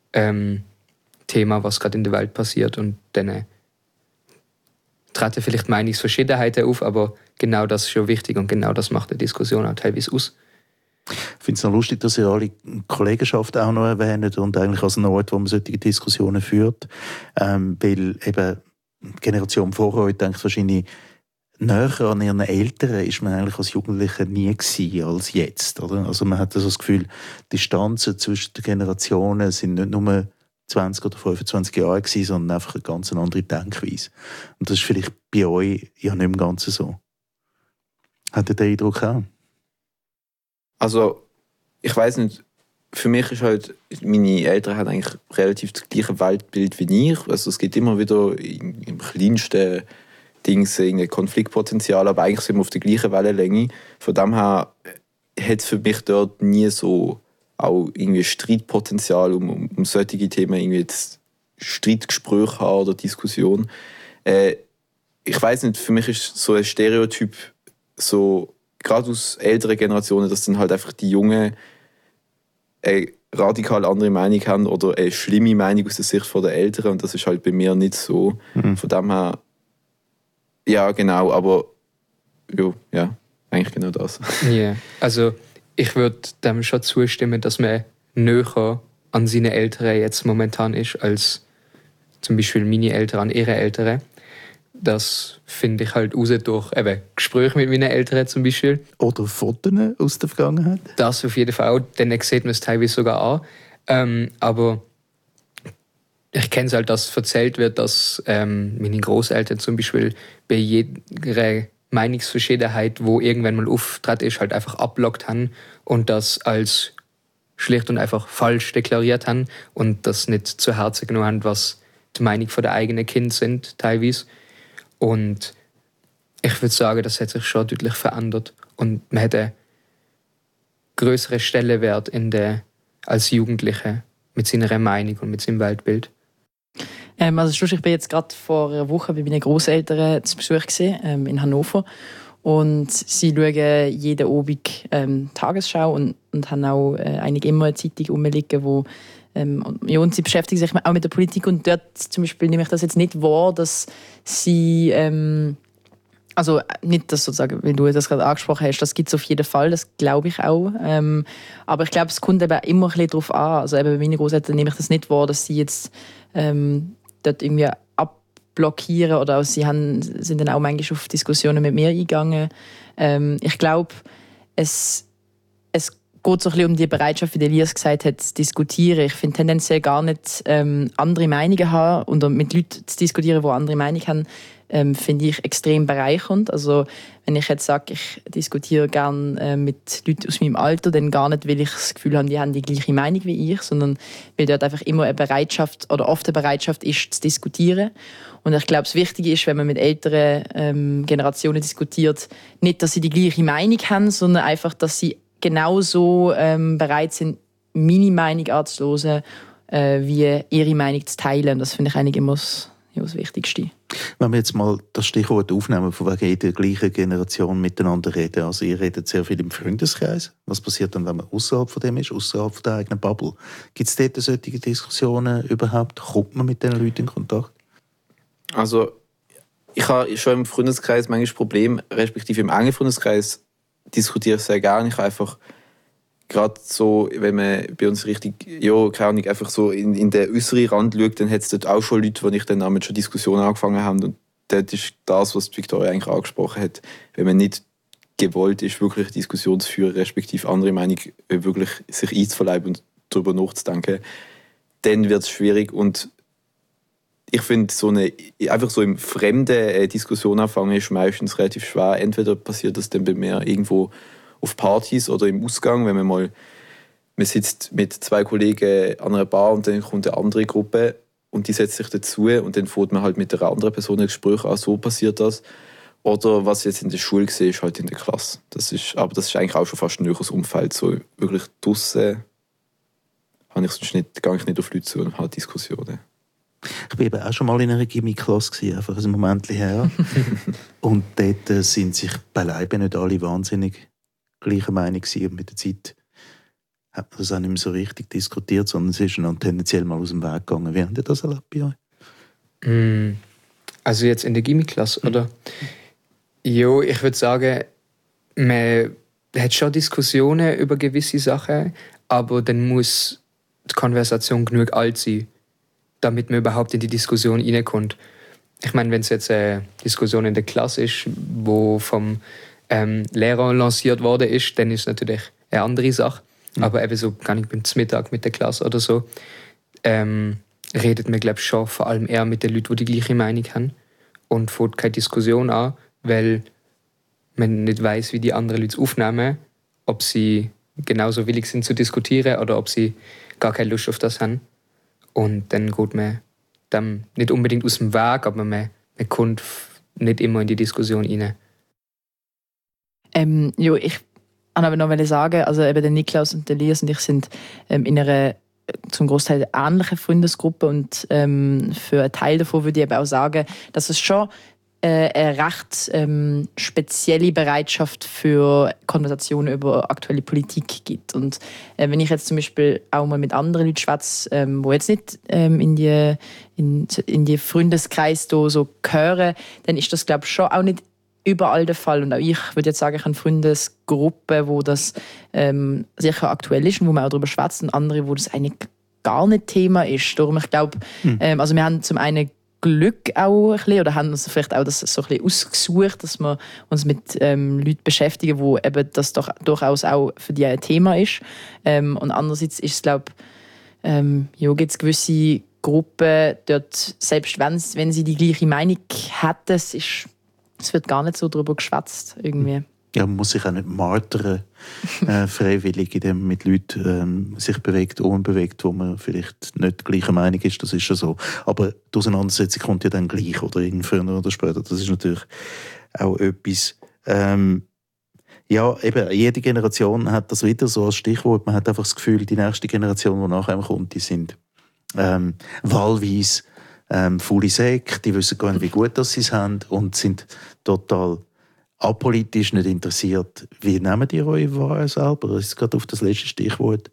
Thema, was gerade in der Welt passiert. Und dann treten vielleicht Meinungsverschiedenheiten auf, aber genau das ist schon wichtig und genau das macht die Diskussion auch teilweise aus. Ich finde es noch lustig, dass ihr alle Kollegenschaft auch noch erwähnt und eigentlich als ein Ort, wo man solche Diskussionen führt. Weil eben die Generation vor euch denkt wahrscheinlich, näher an ihren Eltern ist man eigentlich als Jugendlicher nie gewesen als jetzt. Oder? Also man hat das Gefühl, die Distanzen zwischen den Generationen sind nicht nur 20 oder 25 Jahre gewesen, sondern einfach eine ganz andere Denkweise. Und das ist vielleicht bei euch ja nicht im Ganzen so. Habt ihr den Eindruck auch? Also, ich weiss nicht, für mich ist halt, meine Eltern haben eigentlich relativ das gleiche Weltbild wie ich. Also es gibt immer wieder im kleinsten Dings Konfliktpotenzial, aber eigentlich sind wir auf der gleichen Wellenlänge. Von dem her hat es für mich dort nie so auch irgendwie Streitpotenzial um solche Themen, irgendwie jetzt Streitgespräche haben oder Diskussion. Ich weiss nicht, für mich ist so ein Stereotyp so, gerade aus älteren Generationen, dass dann halt einfach die Jungen eine radikal andere Meinung haben oder eine schlimme Meinung aus der Sicht der Älteren und das ist halt bei mir nicht so. Von dem her, ja genau, aber ja, eigentlich genau das. Yeah. Also ich würde dem schon zustimmen, dass man näher an seine Eltern jetzt momentan ist, als zum Beispiel meine Eltern an ihre Eltern. Das finde ich halt raus durch eben Gespräche mit meinen Eltern zum Beispiel. Oder Fotos aus der Vergangenheit? Das auf jeden Fall. Dann sieht man es teilweise sogar an. Aber ich kenne es halt, dass erzählt wird, dass meine Großeltern zum Beispiel bei jeder Meinungsverschiedenheit, wo irgendwann mal auftritt ist, halt einfach abblockt haben und das als schlicht und einfach falsch deklariert haben und das nicht zu Herzen genommen haben, was die Meinung der eigenen Kinder sind, teilweise. Und ich würde sagen, das hat sich schon deutlich verändert und man hat einen größeren Stellenwert als Jugendliche mit seiner Meinung und mit seinem Weltbild. Also ich bin jetzt gerade vor einer Woche bei meinen Großeltern zu Besuch gewesen, in Hannover. Und sie schauen jeden Abend Tagesschau und haben auch eigentlich immer eine Zeitung rumliegen, wo und sie beschäftigen sich auch mit der Politik. Und dort zum Beispiel nehme ich das jetzt nicht wahr, dass sie also nicht, dass sozusagen, wenn du das gerade angesprochen hast, das gibt es auf jeden Fall, das glaube ich auch. Aber ich glaube, es kommt eben immer ein bisschen darauf an. Also eben bei meinen Großeltern nehme ich das nicht wahr, dass sie jetzt dort irgendwie abblockieren oder sie sind dann auch manchmal auf Diskussionen mit mir eingegangen. Ich glaube, es geht so ein bisschen um die Bereitschaft, wie Elias gesagt hat, zu diskutieren. Ich finde tendenziell gar nicht andere Meinungen haben und mit Leuten zu diskutieren, die andere Meinungen haben, finde ich extrem bereichernd. Also wenn ich jetzt sage, ich diskutiere gerne mit Leuten aus meinem Alter, dann gar nicht, weil ich das Gefühl habe, die haben die gleiche Meinung wie ich, sondern weil dort einfach immer eine Bereitschaft oder oft eine Bereitschaft ist, zu diskutieren. Und ich glaube, das Wichtige ist, wenn man mit älteren Generationen diskutiert, nicht, dass sie die gleiche Meinung haben, sondern einfach, dass sie genauso bereit sind, meine Meinung anzuhören, wie ihre Meinung zu teilen. Das finde ich eigentlich immer das Wichtigste. Wenn wir jetzt mal das Stichwort aufnehmen, von wegen in der gleichen Generation miteinander reden. Also ihr redet sehr viel im Freundeskreis. Was passiert dann, wenn man außerhalb von dem ist, außerhalb der eigenen Bubble? Gibt es dort solche Diskussionen überhaupt? Kommt man mit diesen Leuten in Kontakt? Also ich habe schon im Freundeskreis manchmal Probleme, respektive im engen Freundeskreis diskutiere ich sehr gerne. Ich habe einfach gerade so, wenn man bei uns richtig, ja, keine Ahnung, einfach so in den äußeren Rand schaut, dann hat es dort auch schon Leute, wo ich dann damit schon Diskussionen angefangen habe. Und dort ist das, was Victoria eigentlich angesprochen hat. Wenn man nicht gewollt ist, wirklich Diskussion zu führen, respektive andere Meinung wirklich sich einzuverleiben und darüber nachzudenken, dann wird es schwierig. Und ich finde, einfach so im fremden Diskussion anfangen ist meistens relativ schwer. Entweder passiert das dann bei mir irgendwo auf Partys oder im Ausgang, wenn man sitzt mit 2 Kollegen an einer Bar und dann kommt eine andere Gruppe und die setzt sich dazu und dann fährt man halt mit einer anderen Person ein Gespräch an, so passiert das. Oder was jetzt in der Schule gesehen ist, halt in der Klasse. Aber das ist eigentlich auch schon fast ein näheres Umfeld. So wirklich draussen gehe ich nicht auf Leute zu und habe Diskussionen. Ich war eben auch schon mal in einer Gimmi-Klasse, einfach ein Moment her. Und dort sind sich beileibe nicht alle wahnsinnig gleicher Meinung gewesen. Und mit der Zeit hat man das auch nicht mehr so richtig diskutiert, sondern es ist dann tendenziell mal aus dem Weg gegangen. Wie habt ihr das erlebt bei euch? Also jetzt in der Gimmi-Klasse, oder? Jo, ich würde sagen, man hat schon Diskussionen über gewisse Sachen, aber dann muss die Konversation genug alt sein, damit man überhaupt in die Diskussion reinkommt. Ich meine, wenn es jetzt eine Diskussion in der Klasse ist, wo vom Lehrer lanciert worden ist, dann ist es natürlich eine andere Sache. Aber eben so, gar nicht beim Mittag mit der Klasse oder so, redet man, glaube ich, schon vor allem eher mit den Leuten, die die gleiche Meinung haben und fängt keine Diskussion an, weil man nicht weiß, wie die anderen Leute es aufnehmen, ob sie genauso willig sind zu diskutieren oder ob sie gar keine Lust auf das haben. Und dann geht man dann nicht unbedingt aus dem Weg, aber man kommt nicht immer in die Diskussion rein. Ich kann aber noch sagen, also eben der Niklaus und der Elias und ich sind in einer zum Großteil ähnlichen Freundesgruppe und für einen Teil davon würde ich eben auch sagen, dass es schon eine recht spezielle Bereitschaft für Konversationen über aktuelle Politik gibt. Und wenn ich jetzt zum Beispiel auch mal mit anderen Leuten schwätze, die jetzt nicht in die Freundeskreis so gehören, dann ist das, glaube ich, schon auch nicht überall der Fall. Und auch ich würde jetzt sagen, ich habe eine Freundesgruppe, wo das sicher aktuell ist und wo man auch darüber schwätzt, und andere, wo das eigentlich gar nicht Thema ist. Darum, ich glaube, also wir haben zum einen Glück auch ein bisschen, oder haben uns vielleicht auch das so ein bisschen ausgesucht, dass wir uns mit Leuten beschäftigen, wo eben das doch durchaus auch für die ein Thema ist. Und andererseits ist es, glaube ich, gibt es gewisse Gruppen dort, selbst wenn sie die gleiche Meinung hätten, es wird gar nicht so darüber geschwätzt irgendwie. Ja, man muss sich auch nicht martern, freiwillig, indem man mit Leuten sich bewegt, unbewegt, wo man vielleicht nicht gleicher Meinung ist, das ist ja so. Aber die Auseinandersetzung kommt ja dann gleich, oder früher oder später. Das ist natürlich auch etwas. Ja, eben, jede Generation hat das wieder so als Stichwort. Man hat einfach das Gefühl, die nächste Generation, die nachher kommt, die sind wahlweise faule Säcke, die wissen gar nicht, wie gut sie es haben und sind total apolitisch, nicht interessiert. Wie nehmt ihr euch wahr selber? Das ist gerade auf das letzte Stichwort.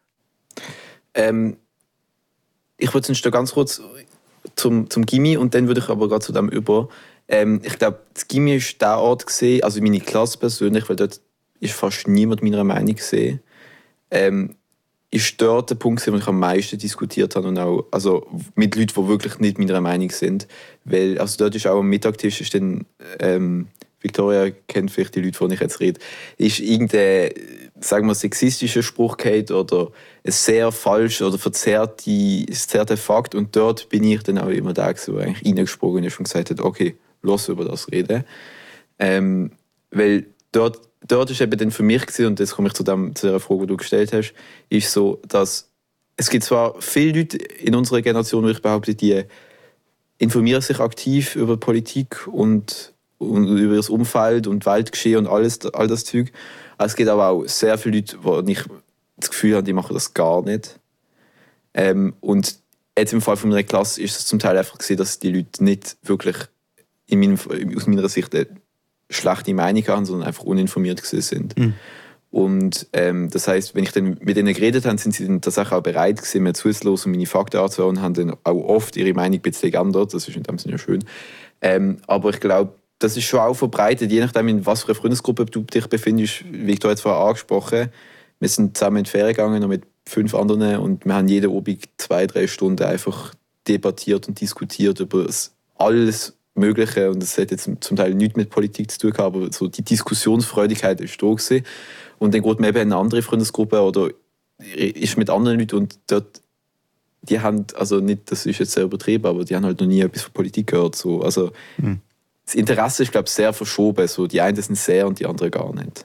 Ich würde sonst ganz kurz zum Gimmi und dann würde ich aber gerade zu dem über. Ich glaube, das Gimmi ist der Ort gesehen, also meine Klasse persönlich, weil dort ist fast niemand meiner Meinung gesehen. Ist dort der Punkt, wo ich am meisten diskutiert habe und auch also mit Leuten, die wirklich nicht meiner Meinung sind. Weil also dort ist auch am Mittagtisch, ist dann Victoria kennt vielleicht die Leute, von denen ich jetzt rede, ist irgendein, sagen wir, sexistischer Spruch gehabt oder ein sehr falsch oder verzerrter Fakt. Und dort bin ich dann auch immer der, der eigentlich reingesprungen ist und gesagt hat, okay, lass über das reden. Weil dort ist eben dann für mich gewesen, und jetzt komme ich zu der Frage, die du gestellt hast, ist so, dass es gibt zwar viele Leute in unserer Generation, wo ich behaupte, die informieren sich aktiv über Politik und über das Umfeld und Weltgeschehen und all das Zeug. Aber es gibt aber auch sehr viele Leute, wo ich das Gefühl habe, die machen das gar nicht. Und jetzt im Fall von meiner Klasse ist es zum Teil einfach gesehen, dass die Leute nicht wirklich aus meiner Sicht eine schlechte Meinung haben, sondern einfach uninformiert sind. Und das heisst, wenn ich dann mit ihnen geredet habe, sind sie dann tatsächlich auch bereit gewesen, mir zuzuhören und meine Fakten anzuhören und haben dann auch oft ihre Meinung ein bisschen geändert. Das ist in dem Sinne ja schön. Aber ich glaube, das ist schon auch verbreitet, je nachdem, in was für einer Freundesgruppe du dich befindest. Wie ich jetzt vorher angesprochen, wir sind zusammen in die Ferien gegangen, noch mit 5 anderen, und wir haben jeden Abend 2-3 Stunden einfach debattiert und diskutiert über alles Mögliche und das hat jetzt zum Teil nichts mit Politik zu tun gehabt, aber so die Diskussionsfreudigkeit ist da gewesen. Und dann geht man eben in eine andere Freundesgruppe oder ist mit anderen Leuten und dort, die haben, also nicht, das ist jetzt sehr übertrieben, aber die haben halt noch nie etwas von Politik gehört. So. Also das Interesse ist, glaube ich, sehr verschoben. So, die einen sind sehr und die anderen gar nicht.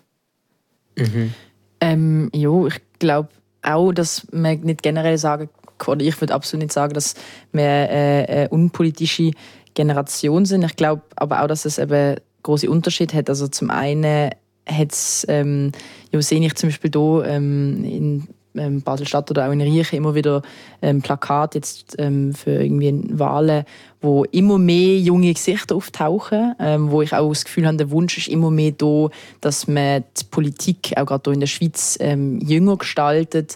Ja, ich glaube auch, dass man nicht generell sagen kann, oder ich würde absolut nicht sagen, dass wir eine unpolitische Generation sind. Ich glaube aber auch, dass es eben große Unterschiede hat. Also zum einen hat's, sehe ich zum Beispiel hier in Basel-Stadt oder auch in Riechen immer wieder Plakate jetzt, für irgendwie Wahlen, wo immer mehr junge Gesichter auftauchen, wo ich auch das Gefühl habe, der Wunsch ist immer mehr da, dass man die Politik auch gerade hier in der Schweiz jünger gestaltet.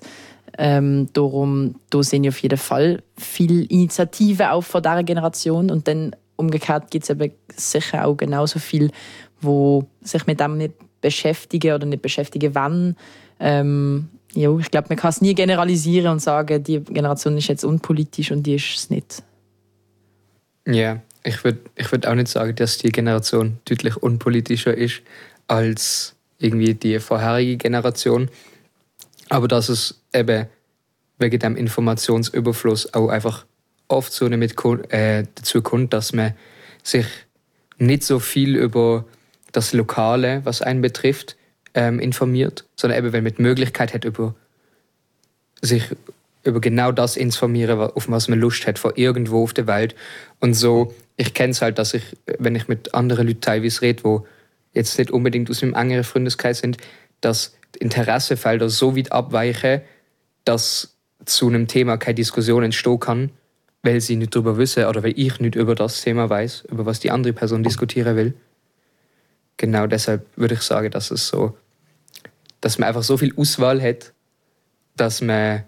Darum da sehe ich auf jeden Fall viel Initiative auch von dieser Generation und dann umgekehrt gibt es eben sicher auch genauso viel, wo sich mit dem nicht beschäftigen oder nicht beschäftigen wollen. Ja, ich glaube, man kann es nie generalisieren und sagen, die Generation ist jetzt unpolitisch und die ist es nicht. Ja, ich würd auch nicht sagen, dass die Generation deutlich unpolitischer ist als irgendwie die vorherige Generation. Aber dass es eben wegen dem Informationsüberfluss auch einfach oft so dazu kommt, dass man sich nicht so viel über das Lokale, was einen betrifft, informiert, sondern eben, wenn man die Möglichkeit hat, sich über genau das informieren, auf was man Lust hat, von irgendwo auf der Welt. Und so, ich kenne es halt, dass ich, wenn ich mit anderen Leuten teilweise rede, die jetzt nicht unbedingt aus einem engeren Freundeskreis sind, dass die Interessenfelder so weit abweichen, dass zu einem Thema keine Diskussion entstehen kann, weil sie nicht darüber wissen oder weil ich nicht über das Thema weiß, über was die andere Person diskutieren will. Genau deshalb würde ich sagen, dass man einfach so viel Auswahl hat, dass man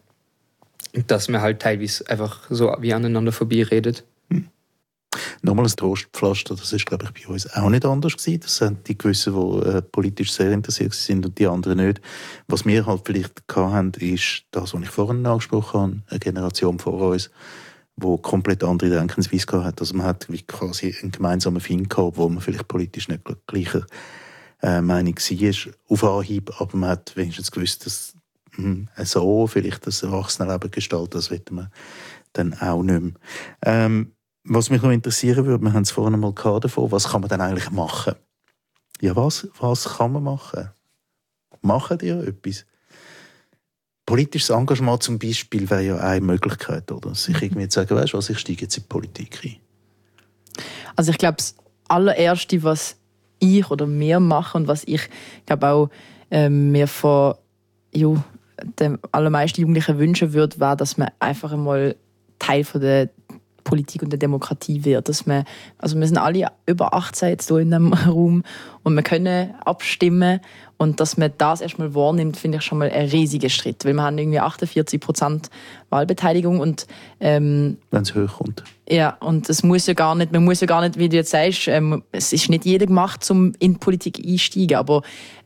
halt teilweise einfach so wie aneinander vorbeiredet. Nochmal ein Trostpflaster, das ist, glaube ich, bei uns auch nicht anders gewesen. Das sind die Gewissen, die politisch sehr interessiert sind und die anderen nicht. Was wir halt vielleicht hatten, ist das, was ich vorhin angesprochen habe, eine Generation vor uns, die komplett andere Denkensweise hatte. Also man hat wie quasi einen gemeinsamen Feind gehabt, wo man vielleicht politisch nicht gleicher Meinung war auf Anhieb, aber man hat wenigstens gewusst, dass so vielleicht das Erwachsenenleben gestaltet, das wollte man dann auch nicht mehr. Was mich noch interessieren würde, wir haben es vorhin mal davon, was kann man denn eigentlich machen? Ja, was kann man machen? Machen die etwas? Politisches Engagement zum Beispiel wäre ja eine Möglichkeit, oder? Sich irgendwie zu sagen, weißt du was, ich steige jetzt in die Politik ein. Also ich glaube, das allererste, was ich oder wir machen und was ich glaube auch mir von den allermeisten Jugendlichen wünschen würde, war, dass man einfach einmal Teil von der Politik und der Demokratie wird. Dass wir sind alle über 18 jetzt hier in diesem Raum und wir können abstimmen und dass man das erstmal wahrnimmt, finde ich schon mal ein riesiger Schritt, weil wir haben irgendwie 48% Wahlbeteiligung und wenn es hochkommt. Ja, und man muss ja gar nicht, wie du jetzt sagst, es ist nicht jeder gemacht, um in die Politik einzusteigen, aber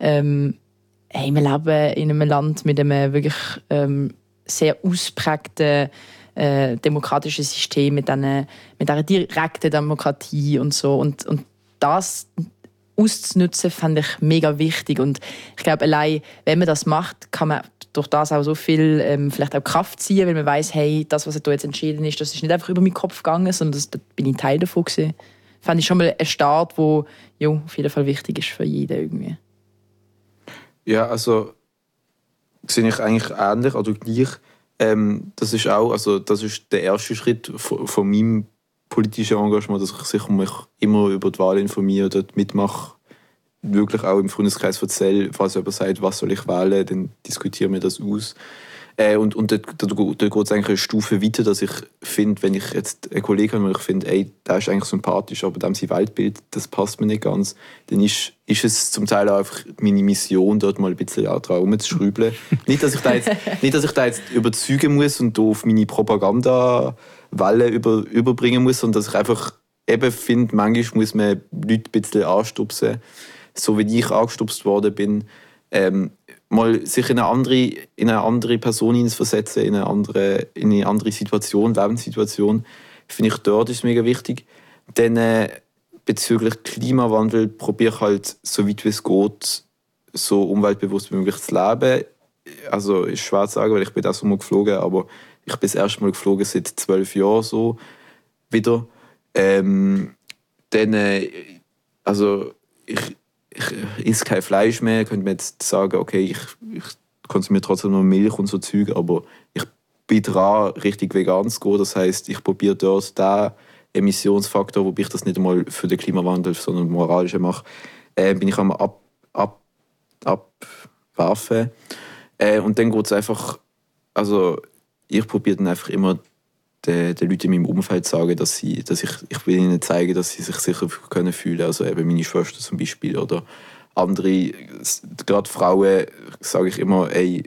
wir leben in einem Land mit einem wirklich sehr ausprägten demokratischen System, mit einer direkten Demokratie und so. Und das auszunutzen, fand ich mega wichtig. Und ich glaube, allein, wenn man das macht, kann man durch das auch so viel vielleicht auch Kraft ziehen, weil man weiss, hey, das, was da jetzt entschieden ist, das ist nicht einfach über meinen Kopf gegangen, sondern da bin ich Teil davon gewesen. Fand ich schon mal ein Start, der auf jeden Fall wichtig ist für jeden irgendwie. Ja, also sehe ich eigentlich ähnlich oder gleich. Das ist auch, also das ist der erste Schritt von meinem politischen Engagement, dass ich mich immer über die Wahl informiere, dort mitmache, wirklich auch im Freundeskreis erzähle, falls jemand sagt, was soll ich wählen, dann diskutieren wir das aus. Und dort geht es eigentlich eine Stufe weiter, dass ich finde, wenn ich jetzt einen Kollegen habe, und ich finde, ey, der ist eigentlich sympathisch, aber dem sein Weltbild, das passt mir nicht ganz, dann ist es zum Teil auch einfach meine Mission, dort mal ein bisschen dran rumzuschrauben. Nicht, dass ich da jetzt überzeugen muss und auf meine Propagandawelle überbringen muss, sondern dass ich einfach eben finde, manchmal muss man Leute ein bisschen anstupsen, so wie ich angestupst worden bin, mal sich in eine andere Person versetzen, in eine andere Situation, Lebenssituation, finde ich, dort ist es mega wichtig. Dann bezüglich Klimawandel probiere ich halt, so weit wie es geht, so umweltbewusst wie möglich zu leben. Also ist schwer zu sagen, weil ich bin auch so mal geflogen, aber ich bin das erste Mal geflogen seit 12 Jahren so wieder. Also ich esse kein Fleisch mehr, könnte man jetzt sagen, okay, ich konsumiere trotzdem noch Milch und so Zeug, aber ich bin dran, richtig vegan zu gehen. Das heisst, ich probiere dort den Emissionsfaktor, wobei ich das nicht einmal für den Klimawandel, sondern moralisch mache, bin ich am abwerfen. Und dann geht es einfach, also ich probiere dann einfach immer den Leuten in meinem Umfeld zu sagen, dass ich will ihnen zeigen, dass sie sich sicher können fühlen. Also eben meine Schwester zum Beispiel oder andere, gerade Frauen, sage ich immer, ey,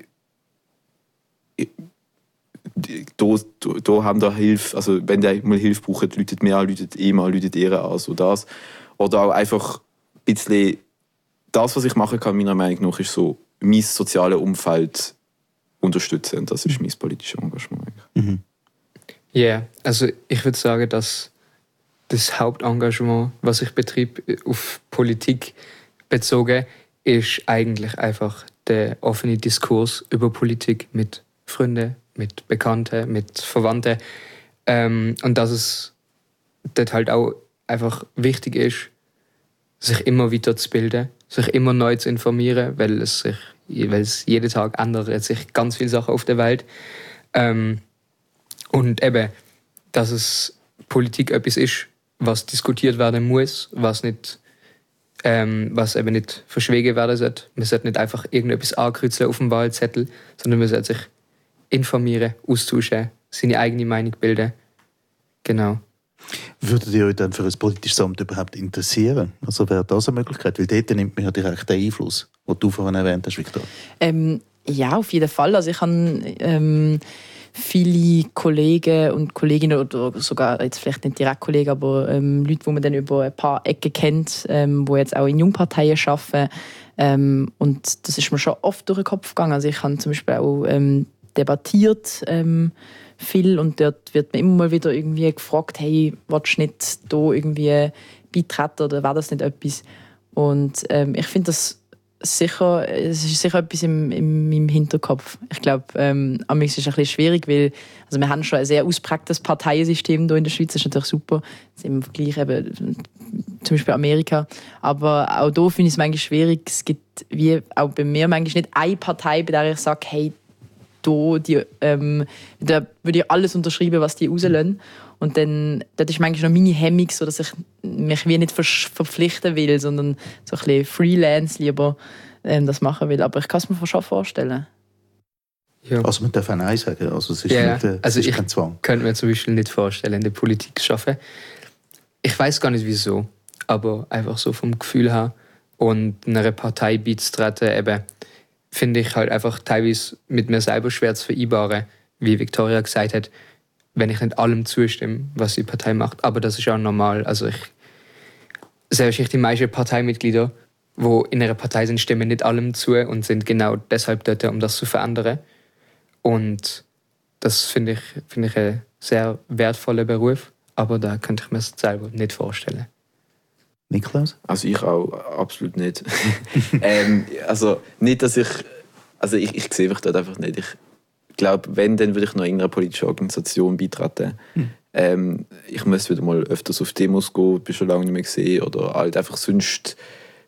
da haben da Hilfe, also wenn die mal Hilfe brauchen, läutet mir an, läutet ihm an, läutet ihr an, so das. Oder auch einfach ein bisschen, das, was ich machen kann, meiner Meinung nach, ist so, mein soziales Umfeld unterstützen. Und das ist mein politisches Engagement. Ja, yeah, also ich würde sagen, dass das Hauptengagement, was ich betrieb, auf Politik bezogen, ist eigentlich einfach der offene Diskurs über Politik mit Freunden, mit Bekannten, mit Verwandten. Und dass es dort halt auch einfach wichtig ist, sich immer weiter zu bilden, sich immer neu zu informieren, weil es jeden Tag ändert sich ganz viele Sachen auf der Welt. Und eben, dass es Politik etwas ist, was diskutiert werden muss, was eben nicht verschwiegen werden sollte. Man sollte nicht einfach irgendetwas ankreuzeln auf dem Wahlzettel, sondern man sollte sich informieren, austauschen, seine eigene Meinung bilden. Genau. Würdet ihr euch dann für ein politisches Amt überhaupt interessieren? Also wäre das eine Möglichkeit? Weil dort nimmt man ja direkt den Einfluss, den du vorhin erwähnt hast, Victor. Ja, auf jeden Fall. Also ich habe viele Kollegen und Kolleginnen oder sogar, jetzt vielleicht nicht direkt Kollegen, aber Leute, die man dann über ein paar Ecken kennt, die jetzt auch in Jungparteien arbeiten. Und das ist mir schon oft durch den Kopf gegangen. Also ich habe zum Beispiel auch debattiert viel und dort wird mir immer mal wieder irgendwie gefragt, hey, willst du nicht da irgendwie beitreten oder wäre das nicht etwas? Und ich finde das sicher, es ist sicher etwas in meinem Hinterkopf. Ich glaube, amigs ist es ein bisschen schwierig, weil also wir haben schon ein sehr ausprägtes Parteiensystem hier in der Schweiz, das ist natürlich super, das ist im Vergleich eben zum Beispiel Amerika, aber auch da finde ich es manchmal schwierig. Es gibt, wie auch bei mir, manchmal nicht eine Partei, bei der ich sage, hey, da würde ich alles unterschreiben, was die rauslassen. Und dann das ist manchmal noch meine Hemmung, so dass ich mich wie nicht verpflichten will, sondern so ein bisschen Freelance lieber das machen will. Aber ich kann es mir schon vorstellen. Ja. Also man darf auch Nein sagen, also es ist, also ist kein Zwang. Ich könnte mir zum Beispiel nicht vorstellen, in der Politik zu arbeiten. Ich weiß gar nicht wieso, aber einfach so vom Gefühl her und einer Partei beizutreten, eben, finde ich halt einfach teilweise mit mir selber schwer zu vereinbaren, wie Victoria gesagt hat, wenn ich nicht allem zustimme, was die Partei macht. Aber das ist auch normal. Also selbst die meisten Parteimitglieder, die in einer Partei sind, stimmen nicht allem zu und sind genau deshalb dort, um das zu verändern. Und das finde ich einen sehr wertvollen Beruf, aber da könnte ich mir es selber nicht vorstellen. Niklas? Also ich auch absolut nicht. Also nicht, dass ich sehe mich dort einfach nicht. Ich glaube, wenn, dann würde ich noch irgendeiner politischen Organisation beitreten. Ich müsste wieder mal öfters auf Demos gehen, bin schon lange nicht mehr gesehen. Oder halt einfach sonst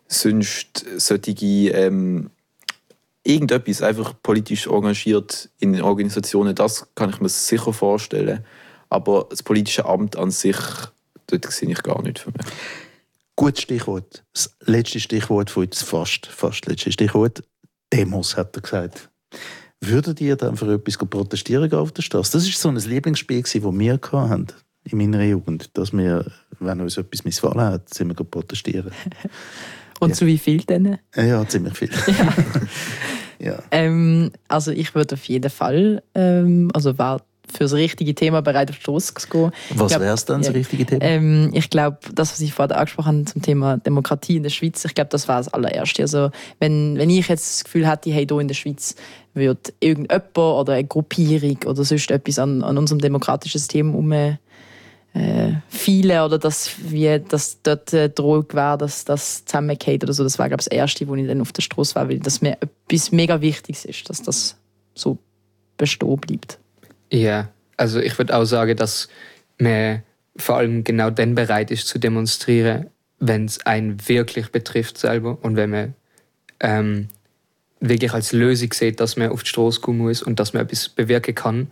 solche irgendetwas einfach politisch engagiert in Organisationen, das kann ich mir sicher vorstellen. Aber das politische Amt an sich, dort sehe ich gar nicht für mich. Gutes Stichwort. Das letzte Stichwort von uns, fast letzte Stichwort. Demos, hat er gesagt. Würdet ihr dann für etwas protestieren auf der Straße? Das war so ein Lieblingsspiel, das wir hatten in meiner Jugend. Dass wir, wenn uns etwas missfallen hat, sind wir protestieren. Und zu wie viel denn? Ja, ziemlich viel. Ja. Also ich würde auf jeden Fall, war für das richtige Thema bereit, auf die Straße zu gehen. Was wäre es dann, das richtige Thema? Ich glaube, das, was ich vorhin angesprochen habe zum Thema Demokratie in der Schweiz, ich glaube, das war das allererste. Also wenn ich jetzt das Gefühl hätte, hey, hier in der Schweiz würde irgendjemand oder eine Gruppierung oder sonst etwas an unserem demokratischen System viele oder dass dort Drohung war, dass das zusammengeht oder so. Das war, glaube ich, das Erste, wo ich dann auf der Straße war, weil das mir etwas mega Wichtiges ist, dass das so bestehen bleibt. Ja, also ich würde auch sagen, dass man vor allem genau dann bereit ist zu demonstrieren, wenn es einen wirklich betrifft selber und wenn man wirklich als Lösung sieht, dass man auf die Straße kommen muss und dass man etwas bewirken kann.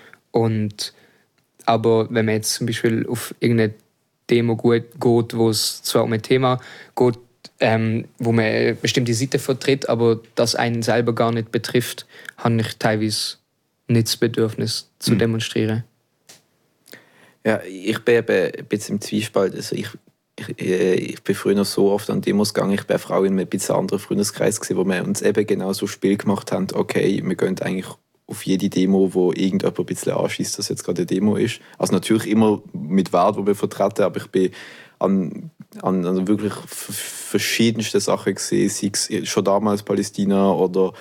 Aber wenn man jetzt zum Beispiel auf irgendeine Demo geht, wo es zwar um ein Thema geht, wo man eine bestimmte Seite vertritt, aber das einen selber gar nicht betrifft, habe ich teilweise nicht das Bedürfnis zu demonstrieren. Ja, ich bin eben ein bisschen im Zwiespalt. Also ich bin früher noch so oft an Demos gegangen. Ich war Frau in einem bisschen anderen Freundeskreis, wo wir uns eben genau so Spiel gemacht haben. Okay, wir gehen eigentlich auf jede Demo, wo irgendjemand ein bisschen anschießt, dass jetzt gerade eine Demo ist. Also natürlich immer mit Wert, die wir vertreten, aber ich bin an wirklich verschiedensten Sachen gesehen, sei es schon damals Palästina oder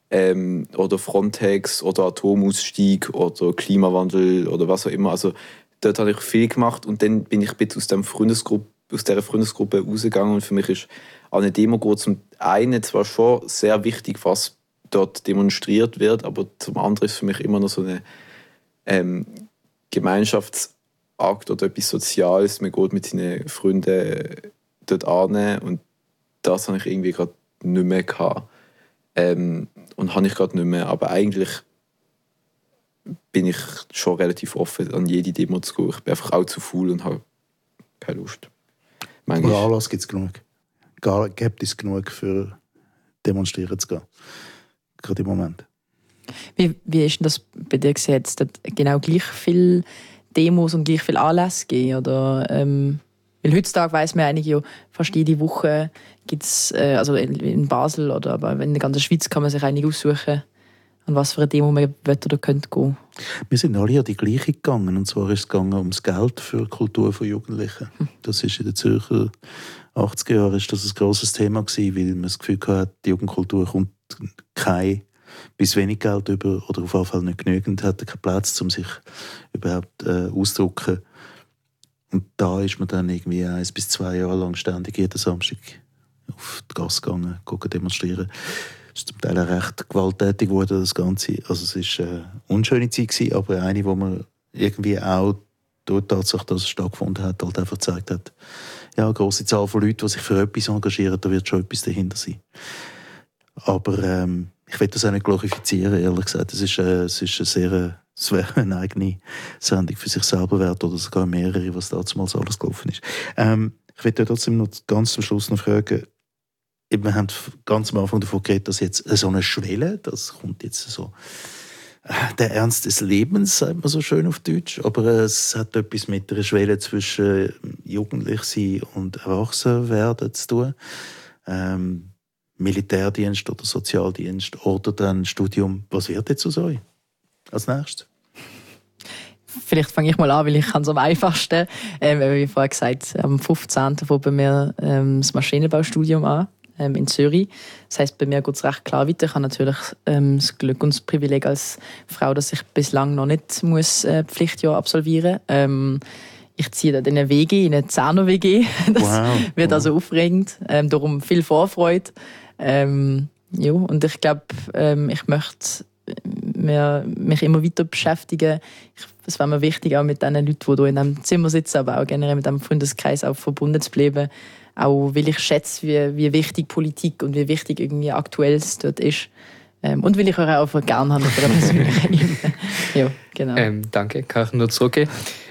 Frontex oder Atomausstieg oder Klimawandel oder was auch immer. Also dort habe ich viel gemacht und dann bin ich bitte aus dieser Freundesgruppe rausgegangen und für mich ist an eine Demo zum einen zwar schon sehr wichtig, was dort demonstriert wird, aber zum anderen ist für mich immer noch so eine Gemeinschaftsakt oder etwas Soziales. Man geht mit seinen Freunden dort an und das habe ich irgendwie gerade nicht mehr gehabt. Und habe ich gerade nicht mehr, aber eigentlich bin ich schon relativ offen, an jede Demo zu gehen. Ich bin einfach auch zu faul und habe keine Lust. Manchmal Anlass gibt es genug. Gibt es genug für demonstrieren zu gehen. Gerade im Moment. Wie ist denn das bei dir gesehen? Hat es genau gleich viele Demos und gleich viele Anlässe gegeben? Oder, weil heutzutage weiss man eigentlich ja, fast jede Woche gibt es, also in Basel oder aber in der ganzen Schweiz kann man sich eigentlich aussuchen, an was für eine Demo man will oder könnte gehen. Wir sind alle an die gleiche gegangen. Und zwar ist es gegangen ums Geld für Kultur von Jugendlichen. Das ist in den Zürcher 80er Jahren ist das ein grosses Thema gewesen, weil man das Gefühl hatte, die Jugendkultur kommt kein bis wenig Geld über oder auf jeden Fall nicht genügend, hat keinen Platz, um sich überhaupt auszudrücken. Und da ist man dann irgendwie 1 bis 2 Jahre lang ständig jeden Samstag auf die Gasse gegangen, demonstrieren. Es ist zum Teil recht gewalttätig geworden, das Ganze. Also es war eine unschöne Zeit gewesen, aber eine, wo man irgendwie auch durch die Tatsache, dass es stattgefunden hat, halt einfach gezeigt hat, ja, eine grosse Zahl von Leuten, die sich für etwas engagieren, da wird schon etwas dahinter sein. Aber ich will das auch nicht glorifizieren, ehrlich gesagt. Es wäre eine eigene Sendung für sich selber wert oder sogar mehrere, was damals alles gelaufen ist. Ich will trotzdem noch ganz zum Schluss noch fragen, wir haben ganz am Anfang davon geredet, dass jetzt so eine Schwelle, das kommt jetzt so, der Ernst des Lebens, sagt man so schön auf Deutsch, aber es hat etwas mit einer Schwelle zwischen Jugendlichsein und Erwachsenwerden zu tun. Militärdienst oder Sozialdienst oder dann Studium. Was wird jetzt aus euch als nächstes? Vielleicht fange ich mal an, weil ich kann es am einfachsten. Wie vorher gesagt, am 15. fängt bei mir das Maschinenbaustudium an in Zürich. Das heisst, bei mir geht es recht klar weiter. Ich habe natürlich das Glück und das Privileg als Frau, dass ich bislang noch nicht Pflichtjahr absolvieren muss. Ich ziehe dann in eine WG, in eine Zahner-WG. Das wird also aufregend. Darum viel Vorfreude. Ja, und ich glaube, ich möchte mich immer weiter beschäftigen. Es wäre mir wichtig, auch mit den Leuten, die hier in diesem Zimmer sitzen, aber auch generell mit diesem Freundeskreis auch verbunden zu bleiben. Auch weil ich schätze, wie wichtig Politik und wie wichtig irgendwie Aktuelles dort ist. Und weil ich euch auch gerne habe auf einer persönlichen Ebene. Ja, genau. Danke, kann ich nur zurückgehen.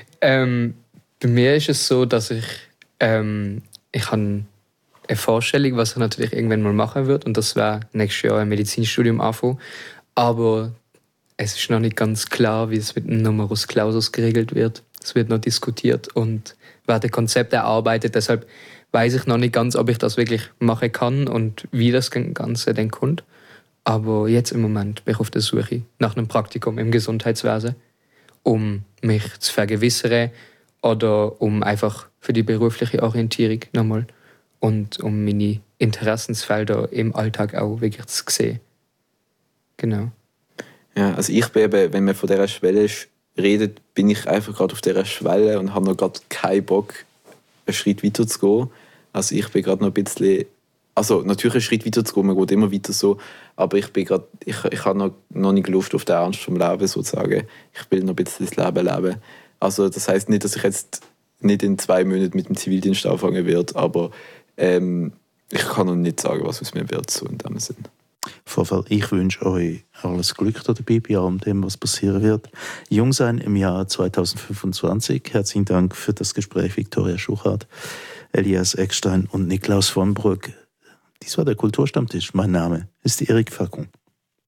Bei mir ist es so, dass ich habe eine Vorstellung, was ich natürlich irgendwann mal machen würde, und das wäre nächstes Jahr ein Medizinstudium anfangen. Aber es ist noch nicht ganz klar, wie es mit dem Numerus Clausus geregelt wird. Es wird noch diskutiert und werden Konzepte erarbeitet. Deshalb weiß ich noch nicht ganz, ob ich das wirklich machen kann und wie das Ganze dann kommt. Aber jetzt im Moment bin ich auf der Suche nach einem Praktikum im Gesundheitswesen, um mich zu vergewissern oder um einfach für die berufliche Orientierung nochmal und um meine Interessensfelder im Alltag auch wirklich zu sehen. Genau. Ja, also ich bin eben, wenn man von dieser Schwelle reden, bin ich einfach gerade auf dieser Schwelle und habe noch gerade keinen Bock, einen Schritt weiter zu gehen. Also ich bin gerade noch ein bisschen, also natürlich einen Schritt weiter zu gehen, man geht immer weiter so, aber ich habe noch nicht Lust auf den Ernst vom Leben sozusagen. Ich will noch ein bisschen das Leben leben. Also das heisst nicht, dass ich jetzt nicht in 2 Monaten mit dem Zivildienst anfangen werde, aber ich kann noch nicht sagen, was aus mir wird, so in dem Sinn. Vorfall, ich wünsche euch alles Glück dabei, bei allem dem, was passieren wird. Jung sein im Jahr 2025. Herzlichen Dank für das Gespräch, Viktoria Schuchart, Elias Eckstein und Niklaus von Brugg. Dies war der Kulturstammtisch. Mein Name ist Eric Facon.